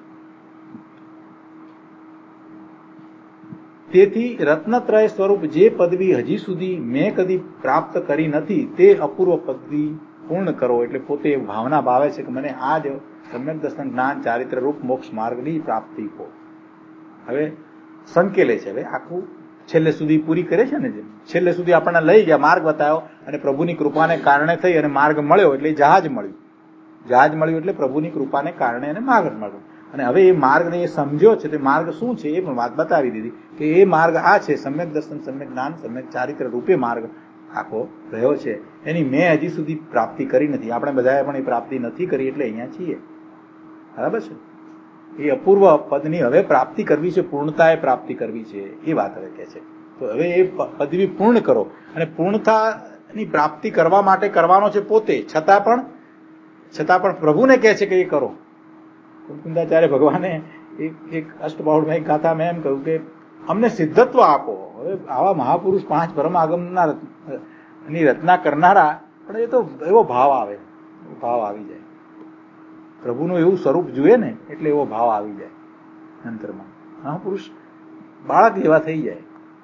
તેથી રત્નત્રય સ્વરૂપ જે પદવી હજી સુધી મેં કદી પ્રાપ્ત કરી નથી તે અપૂર્વ પદવી પૂર્ણ કરો. એટલે પોતે ભાવના ભાવે છે કે મને આ જ સમ્યક દર્શન, જ્ઞાન, ચારિત્ર રૂપ મોક્ષ માર્ગની પ્રાપ્તિ હો. હવે સંકેલે છે. હવે આખું છેલ્લે સુધી પૂરી કરે છે ને, છેલ્લે સુધી આપણને લઈ ગયા, માર્ગ બતાવ્યો, અને પ્રભુની કૃપાને કારણે થઈ અને માર્ગ મળ્યો એટલે જહાજ મળ્યું. જહાજ મળ્યું એટલે પ્રભુની કૃપાને કારણે એને માર્ગ મળ્યો. અને હવે એ માર્ગને એ સમજ્યો છે, તે માર્ગ શું છે એ પણ વાત બતાવી દીધી કે એ માર્ગ આ છે, સમ્યક દર્શન, સમ્યક જ્ઞાન, સમ્યક ચારિત્ર રૂપે માર્ગ આખો રહ્યો છે. એની મેં હજી સુધી પ્રાપ્તિ કરી નથી. આપણે બધાએ પણ એ પ્રાપ્તિ નથી કરી એટલે અહીંયા છીએ. બરાબર છે? એ અપૂર્વ પદની હવે પ્રાપ્તિ કરવી છે, પૂર્ણતાએ પ્રાપ્તિ કરવી છે, એ વાત હવે કે છે. તો હવે એ પદવી પૂર્ણ કરો. અને પૂર્ણતાની પ્રાપ્તિ કરવા માટે કરવાનો છે પોતે, છતાં પણ પ્રભુને કહે છે કે એ કરો. કુંદાચાર્ય ભગવાને એક અષ્ટબાહુળમાં એક ગાથામાં એમ કહ્યું કે અમને સિદ્ધત્વ આપો. હવે આવા મહાપુરુષ 5 પરમ આગમની રચના કરનારા, પણ એ તો એવો ભાવ આવે, ભાવ આવી જાય. પ્રભુનું એવું સ્વરૂપ જુએ ને એટલે એવો ભાવ આવી જાય અંતરમાં. મહાપુરુષ બાળક જેવા થઈ જાય.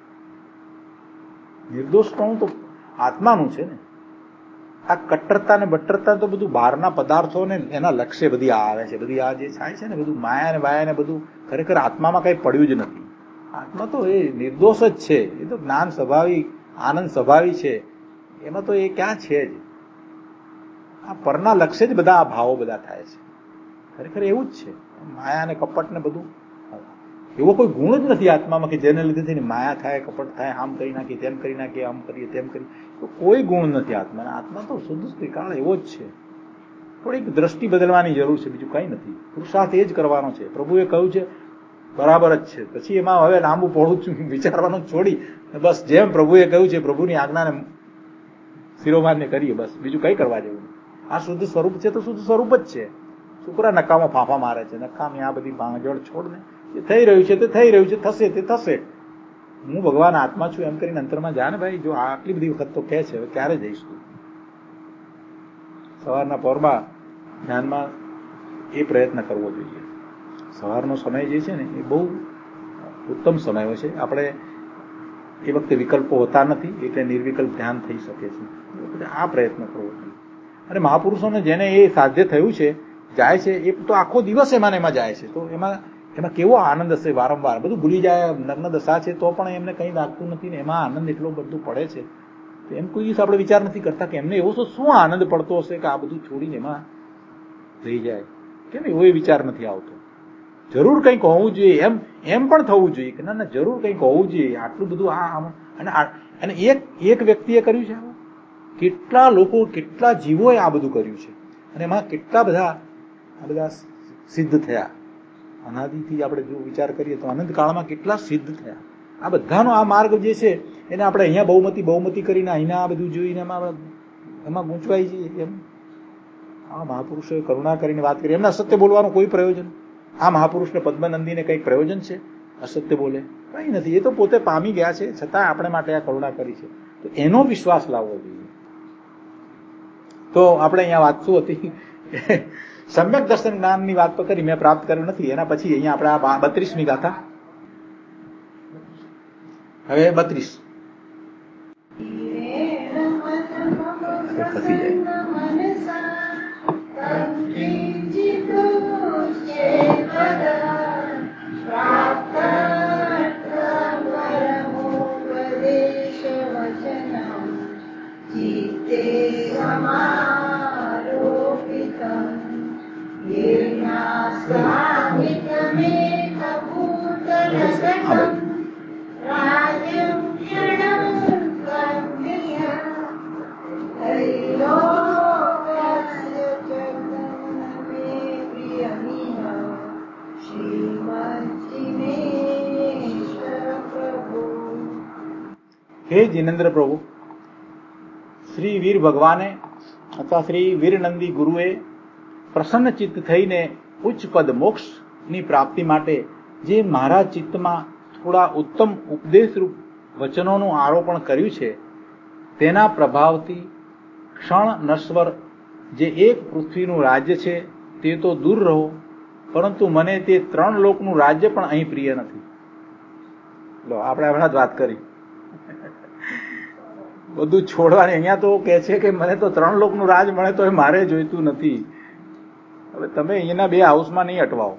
નિર્દોષપણું તો આત્માનું છે ને. આ કટ્ટરતા ને બટ્ટરતા તો બધું બહારના પદાર્થો ને એના લક્ષ્ય બધી આવે છે. બધી આ જે થાય છે ને બધું માયા ને વાયા ને બધું ખરેખર આત્મામાં કઈ પડ્યું જ નથી. આત્મા તો એ નિર્દોષ જ છે. એ તો જ્ઞાન સ્વભાવી, આનંદ સ્વભાવી છે. એમાં તો એ ક્યાં છે જ. આ પરના લક્ષ્ય જ બધા આ ભાવો બધા થાય છે. ખરેખર એવું જ છે. માયા ને કપટ ને બધું એવો કોઈ ગુણ જ નથી આત્મામાં કે જેને લીધે થઈને માયા થાય, કપટ થાય, આમ કરી નાખીએ, તેમ કરી નાખીએ, આમ કરીએ, તેમ કરીએ. તો કોઈ ગુણ નથી આત્માને. આત્મા તો શુદ્ધ ત્રિકાળ એવો જ છે. થોડીક દ્રષ્ટિ બદલવાની જરૂર છે, બીજું કઈ નથી. પુરુષાર્થ એ જ કરવાનો છે. પ્રભુએ કહ્યું છે બરાબર જ છે. પછી એમાં હવે લાંબુ પહોળું વિચારવાનું છોડી બસ જેમ પ્રભુએ કહ્યું છે પ્રભુની આજ્ઞાને શિરોમાન્ય કરીએ, બસ બીજું કઈ કરવા જેવું. આ શુદ્ધ સ્વરૂપ છે તો શુદ્ધ સ્વરૂપ જ છે. છોકરા નકામો ફાંફા મારે છે, નકામી આ બધી ભાંગજોડ છોડ ને. જે થઈ રહ્યું છે તે થઈ રહ્યું છે, થશે તે થશે. હું ભગવાન આત્મા છું એમ કરીને અંતરમાં જા ને ભાઈ. જો આટલી બધી વખત તો કહે છે, હવે ક્યારે જઈશું? સવારના પહોરમાં ધ્યાનમાં એ પ્રયત્ન કરવો જોઈએ. સવારનો સમય જે છે ને એ બહુ ઉત્તમ સમય હોય છે. આપણે એ વખતે વિકલ્પો હોતા નથી એટલે નિર્વિકલ્પ ધ્યાન થઈ શકે છે. આ પ્રયત્ન કરવો જોઈએ. અને મહાપુરુષોને જેને એ સાધ્ય થયું છે, જાય છે, એ તો આખો દિવસ એમાં જાય છે. તો એમાં કેવો આનંદ હશે. વારંવાર બધું ભૂલી જાય, નગ્ન દશા છે તો પણ એમને કંઈ લાગતું નથી ને એમાં આનંદ એટલો બધું પડે છે. તો એમ કોઈ દિવસ આપણે વિચાર નથી કરતા કે એમને એવો તો શું આનંદ પડતો હશે કે આ બધું છોડીને એમાં રહી જાય. કેમ એવો એ વિચાર નથી આવતો? જરૂર કંઈક હોવું જોઈએ, એમ પણ થવું જોઈએ કે ના જરૂર કંઈક હોવું જોઈએ. આટલું બધું અને એક વ્યક્તિએ કર્યું છે, કેટલા લોકો, કેટલા જીવોએ આ બધું કર્યું છે, અને એમાં કેટલા બધા સિદ્ધ થયા. અનાદિથી આપણે જો વિચાર કરીએ તો અનંતકાળમાં કેટલા સિદ્ધ થયા. આ બધાનો આ માર્ગ જે છે એને આપણે અહીંયા બહુમતી કરીને અહીંના આ બધું જોઈને એમાં ગૂંચવાઈ જઈએ. એમ આ મહાપુરુષોએ કરુણા કરીને વાત કરી, એમને અસત્ય બોલવાનું કોઈ પ્રયોજન? આ મહાપુરુષને પદ્મનંદીને કંઈક પ્રયોજન છે અસત્ય બોલે? કઈ નથી. એ તો પોતે પામી ગયા છે, છતાં આપણે માટે આ કરુણા કરી છે, તો એનો વિશ્વાસ લાવવો જોઈએ. તો આપણે અહીંયા વાત શું હતી? સમ્યક દર્શન જ્ઞાનની વાત તો કરી, મેં પ્રાપ્ત કર્યું નથી. એના પછી અહીંયા આપણે આ 32મી ગાથા, હવે 32 ફસી જાય. હે જિનેન્દ્ર પ્રભુ, શ્રી વીર ભગવાને અથવા શ્રી વીરનંદી ગુરુએ પ્રસન્ન ચિત્ત થઈને ઉચ્ચ પદ મોક્ષની પ્રાપ્તિ માટે જે મારા ચિત્તમાં થોડા ઉત્તમ ઉપદેશરૂપ વચનોનું આરોપણ કર્યું છે, તેના પ્રભાવથી ક્ષણ નશ્વર જે એક પૃથ્વીનું રાજ્ય છે તે તો દૂર રહો, પરંતુ મને તે 3 લોકનું રાજ્ય પણ અહીં પ્રિય નથી. લો, આપણે હમણાં જ વાત કરી, બધું છોડવાની. અહીંયા તો કહે છે કે મને તો 3 લોકનું રાજ મળે તો મારે જોઈતું નથી. હવે તમે અહીંયાના 2 હાઉસમાં નહીં અટવાઓ.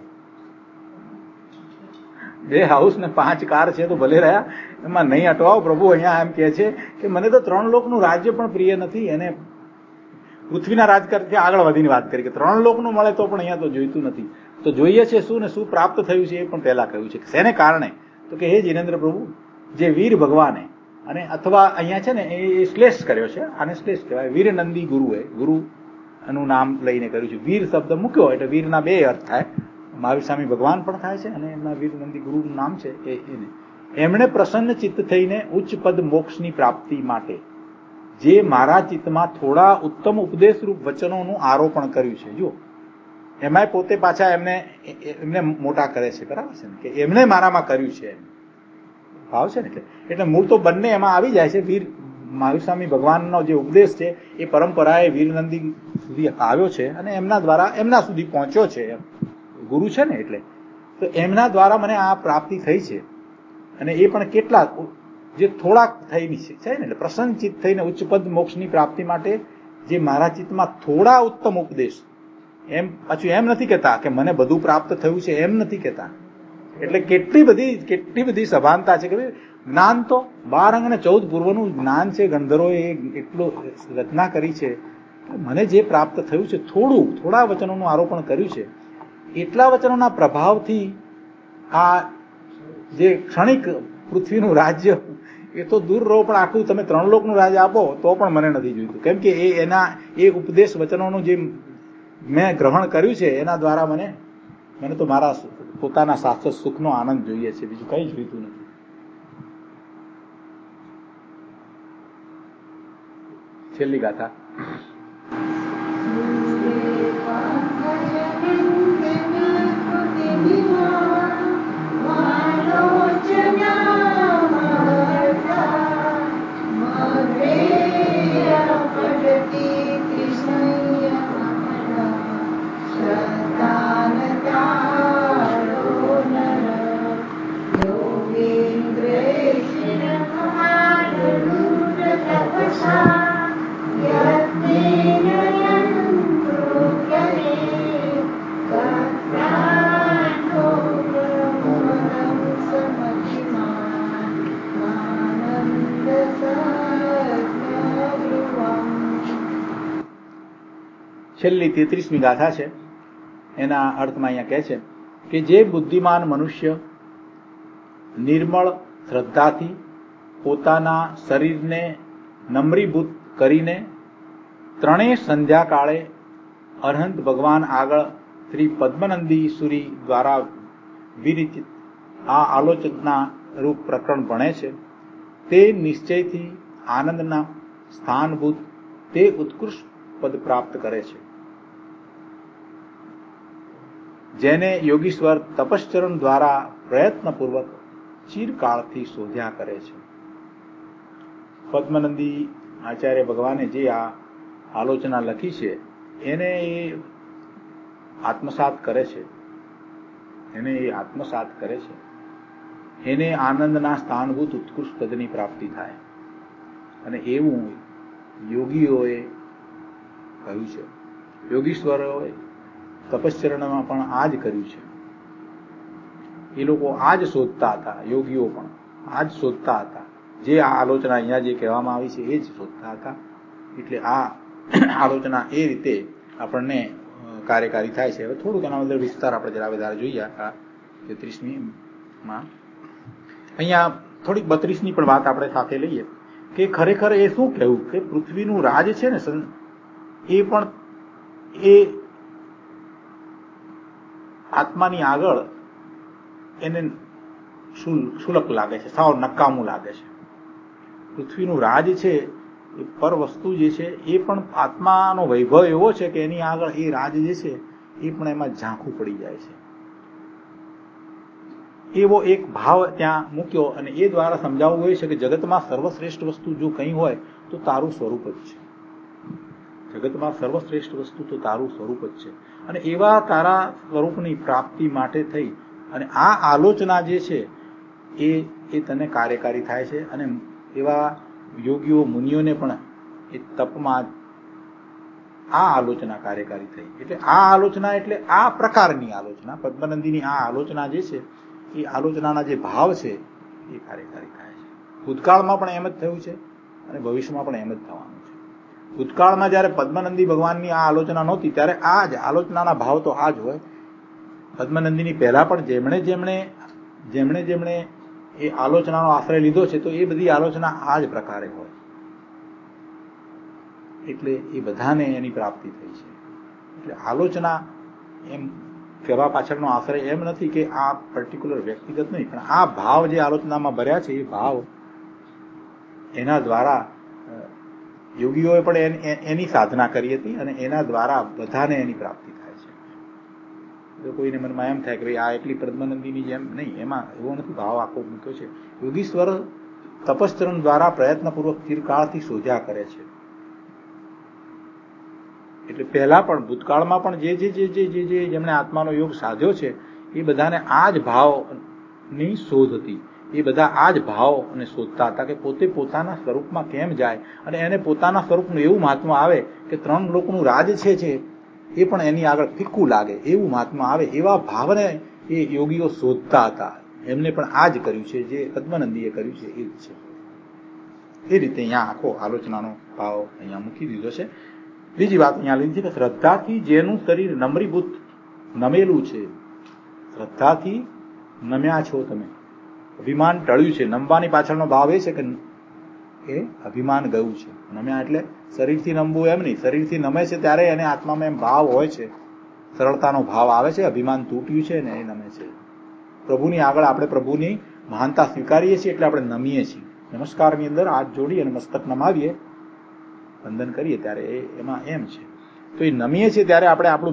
2 હાઉસ ને 5 કાર છે તો ભલે રહ્યા, એમાં નહીં અટવાઓ. પ્રભુ અહીંયા એમ કહે છે કે મને તો 3 લોકનું રાજ્ય પણ પ્રિય નથી. એને પૃથ્વીના રાજ કરતી આગળ વધીને વાત કરી કે 3 લોકનું મળે તો પણ અહીંયા તો જોઈતું નથી. તો જોઈએ છે શું ને શું પ્રાપ્ત થયું છે એ પણ પહેલા કહ્યું છે. શેને કારણે? તો કે હે જિનેન્દ્ર પ્રભુ, જે વીર ભગવાને, અને અથવા અહીંયા છે ને એ શ્લેષ કર્યો છે, આને શ્લેષ કહેવાય. વીરનંદી ગુરુએ, ગુરુ એનું નામ લઈને કર્યું છે. વીર શબ્દ મૂક્યો એટલે વીરના 2 અર્થ થાય. મહાવીર સ્વામી ભગવાન પણ થાય છે અને એમના વીરનંદી ગુરુનું નામ છે એને. એમણે પ્રસન્ન ચિત્ત થઈને ઉચ્ચ પદ મોક્ષની પ્રાપ્તિ માટે જે મારા ચિત્તમાં થોડા ઉત્તમ ઉપદેશરૂપ વચનોનું આરોપણ કર્યું છે. જો એમાંય પોતે પાછા એમને મોટા કરે છે, બરાબર છે ને, કે એમણે મારામાં કર્યું છે. ભાવ છે ને, એટલે મૂળ તો બંને એમાં આવી જાય છે. વીર મહાવીર સ્વામી ભગવાનનો જે ઉપદેશ છે એ પરંપરાએ વીરનંદી સુધી આવ્યો છે અને એમના દ્વારા એમના સુધી પહોંચ્યો છે. ગુરુ છે ને, એટલે તો એમના દ્વારા મને આ પ્રાપ્તિ થઈ છે. અને એ પણ કેટલા, જે થોડાક થઈને છે ને, એટલે પ્રસન્ન ચિત્ત થઈને ઉચ્ચ પદ મોક્ષની પ્રાપ્તિ માટે જે મારા ચિત્તમાં થોડા ઉત્તમ ઉપદેશ, એમ પાછું એમ નથી કહેતા કે મને બધું પ્રાપ્ત થયું છે, એમ નથી કહેતા. એટલે કેટલી બધી સભાનતા છે કે જ્ઞાન તો 12 અંગ અને 14 પૂર્વનું જ્ઞાન છે. ગંધર્વોએ એટલું રચના કરી છે. મને જે પ્રાપ્ત થયું છે, થોડા વચનોનું આરોપણ કર્યું છે, એટલા વચનોના પ્રભાવથી આ જે ક્ષણિક પૃથ્વીનું રાજ્ય એ તો દૂર રહો, પણ આખું તમે 3 લોકનું રાજ્ય આપો તો પણ મને નથી જોઈતું. કેમ કે એ ઉપદેશ વચનોનું જે મેં ગ્રહણ કર્યું છે એના દ્વારા મને તો મારા પોતાના શાશ્વત સુખનો આનંદ જોઈએ છે, બીજું કઈ જોઈતું નથી. છેલ્લી ગાથા. છેલ્લી 33મી ગાથા છે. એના અર્થમાં અહીંયા કહે છે કે જે બુદ્ધિમાન મનુષ્ય નિર્મળ શ્રદ્ધાથી પોતાના શરીરને નમ્રીભૂત કરીને ત્રણેય સંધ્યા કાળે અરહંત ભગવાન આગળ શ્રી પદ્મનંદી સુરી દ્વારા વિરચિત આ આલોચના રૂપ પ્રકરણ ભણે છે, તે નિશ્ચયથી આનંદના સ્થાનભૂત તે ઉત્કૃષ્ટ પદ પ્રાપ્ત કરે છે, જેને યોગીશ્વર તપશ્ચરણ દ્વારા પ્રયત્નપૂર્વક ચિરકાળથી શોધ્યા કરે છે. પદ્મનંદી આચાર્ય ભગવાને જે આ આલોચના લખી છે એને એ આત્મસાત કરે છે, એને આનંદના સ્થાનભૂત ઉત્કૃષ્ટ પદની પ્રાપ્તિ થાય. અને એવું યોગીઓએ કહ્યું છે, યોગીશ્વરોએ તપશ્ચરણમાં પણ આ જ કર્યું છે. એ લોકો આ જ શોધતા હતા, યોગીઓ પણ આ જ શોધતા હતા. જે આ આલોચના અહીંયા જે કહેવામાં આવી છે એ જ શોધતા હતા. એટલે આ આલોચના એ રીતે આપણને કાર્યકારી થાય છે. હવે થોડુંક એના અંદર વિસ્તાર આપણે જરા વધારે જોઈએ. આ 33મીમાં અહીંયા થોડીક 32ની પણ વાત આપણે સાથે લઈએ કે ખરેખર એ શું કહેવું કે પૃથ્વીનું રાજ છે ને એ પણ એ આત્માની આગળ એને શુલ્ક લાગે છે, સાવ નકામું લાગે છે. પૃથ્વીનું રાજ છે એ પર વસ્તુ જે છે એ પણ આત્માનો વૈભવ એવો છે કે એની આગળ એ રાજ જે છે એ પણ એમાં ઝાંખું પડી જાય છે. એવો એક ભાવ ત્યાં મૂક્યો અને એ દ્વારા સમજાવવું એ છે કે જગતમાં સર્વશ્રેષ્ઠ વસ્તુ જો કંઈ હોય તો તારું સ્વરૂપ જ છે. જગતમાં સર્વશ્રેષ્ઠ વસ્તુ તો તારું સ્વરૂપ જ છે. અને એવા તારા સ્વરૂપની પ્રાપ્તિ માટે થઈ અને આ આલોચના જે છે એ તને કાર્યકારી થાય છે. અને એવા યોગીઓ મુનિઓને પણ એ તપમાં આ આલોચના કાર્યકારી થઈ. એટલે આ આલોચના એટલે આ પ્રકારની આલોચના, પદ્મનંદીની આ આલોચના જે છે એ આલોચનાના જે ભાવ છે એ કાર્યકારી થાય છે. ભૂતકાળમાં પણ એમ જ થયું છે અને ભવિષ્યમાં પણ એમ જ થવાનું છે. ભૂતકાળમાં જયારે પદ્મનંદી ભગવાનની આ આલોચના નહોતી ત્યારે આ જ આલોચનાના ભાવ તો આ જ હોય. પદ્મનંદીની પહેલા પણ જેમણે એ આલોચનાનો આશ્રય લીધો છે તો એ બધી આલોચના આ જ પ્રકારે હોય. એટલે એ બધાને એની પ્રાપ્તિ થઈ છે. એટલે આલોચના એમ કહેવા પાછળનો આશ્રય એમ નથી કે આ પર્ટિક્યુલર વ્યક્તિગત નહીં, પણ આ ભાવ જે આલોચનામાં ભર્યા છે એ ભાવ એના દ્વારા યોગીઓએ પણ એની સાધના કરી હતી અને એના દ્વારા બધાને એની પ્રાપ્તિ થાય છે. જો કોઈને મનમાં એમ થાય કે ભાઈ આ એટલી પદ્મનંદીની જેમ નહીં, એમાં એવો નથી. ભાવ આખો મૂક્યો છે. યોગીશ્વર તપશ્ચરણ દ્વારા પ્રયત્નપૂર્વક ચિરકાળથી શોધ્યા કરે છે. એટલે પહેલા પણ ભૂતકાળમાં પણ જે જેમણે આત્માનો યોગ સાધ્યો છે એ બધાને આ જ ભાવની શોધ હતી. એ બધા આ જ ભાવ અને શોધતા હતા કે પોતે પોતાના સ્વરૂપમાં કેમ જાય અને એને પોતાના સ્વરૂપનું એવું મહાત્મા આવે કે 3 લોકોનું રાજ છે એ પણ એની આગળ ફિક્કું લાગે, એવું મહાત્મા આવે. એવા ભાવને એ યોગીઓ શોધતા હતા. એમને પણ આ જ કર્યું છે જે પદ્મનંદીએ કર્યું છે એ જ છે. એ રીતે અહીંયા આખો આલોચનાનો ભાવ અહીંયા મૂકી દીધો છે. બીજી વાત અહીંયા લીધી છે કે શ્રદ્ધાથી જેનું શરીર નમ્રીભૂત નમેલું છે, શ્રદ્ધાથી નમ્યા છો તમે, અભિમાન ટળ્યું છે. નમવાની પાછળનો ભાવ એ છે કે એ અભિમાન ગયું છે. નમ્યા એટલે શરીરથી નમવું એમ નહીં. શરીરથી નમે છે ત્યારે એને આત્મામાં એમ ભાવ હોય છે, સરળતાનો ભાવ આવે છે, અભિમાન તૂટ્યું છે ને એ નમે છે. પ્રભુની આગળ આપણે પ્રભુની મહાનતા સ્વીકારીએ છીએ એટલે આપણે નમીએ છીએ. નમસ્કારની અંદર હાથ જોડી અને મસ્તક નમાવીએ, વંદન કરીએ ત્યારે એમાં એમ છે. તો એ નમીએ છીએ ત્યારે આપણે આપણું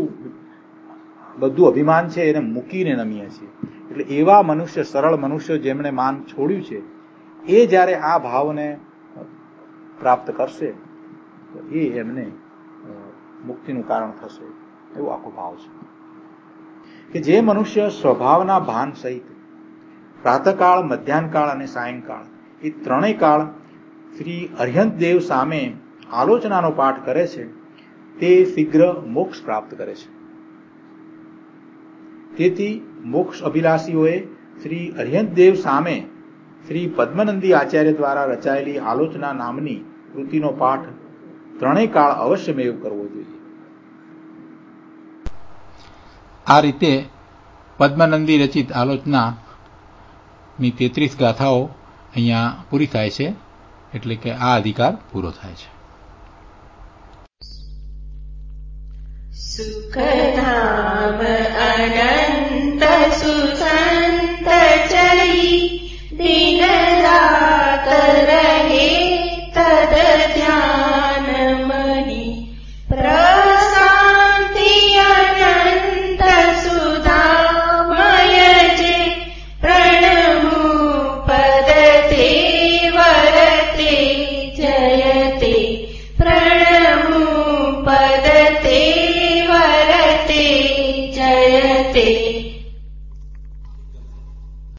બધું અભિમાન છે એને મૂકીને નમીએ છીએ. એટલે એવા મનુષ્ય, સરળ મનુષ્ય જેમણે માન છોડ્યું છે એ જ્યારે આ ભાવને પ્રાપ્ત કરશે તો એ એમને મુક્તિનું કારણ થશે, એવો આખો ભાવ છે. કે જે મનુષ્ય સ્વભાવના ભાન સહિત પ્રાતઃકાળ, મધ્યાહનકાળ અને સાયંકાળ એ 3 કાળ શ્રી અર્હંત દેવ સામે આલોચનાનો પાઠ કરે છે તે શીઘ્ર મોક્ષ પ્રાપ્ત કરે છે. તેથી મોક્ષ અભિલાષીઓએ શ્રી અર્હંત દેવ સામે શ્રી પદ્મનંદી આચાર્ય દ્વારા રચાયેલી આલોચના નામની કૃતિનો પાઠ 3 કાળ અવશ્યમેવ કરવો જોઈએ. આ રીતે પદ્માનંદી રચિત આલોચનાની 33 ગાથાઓ અહીંયા પૂરી થાય છે, એટલે કે આ અધિકાર પૂરો થાય છે. સુખધામ અનંત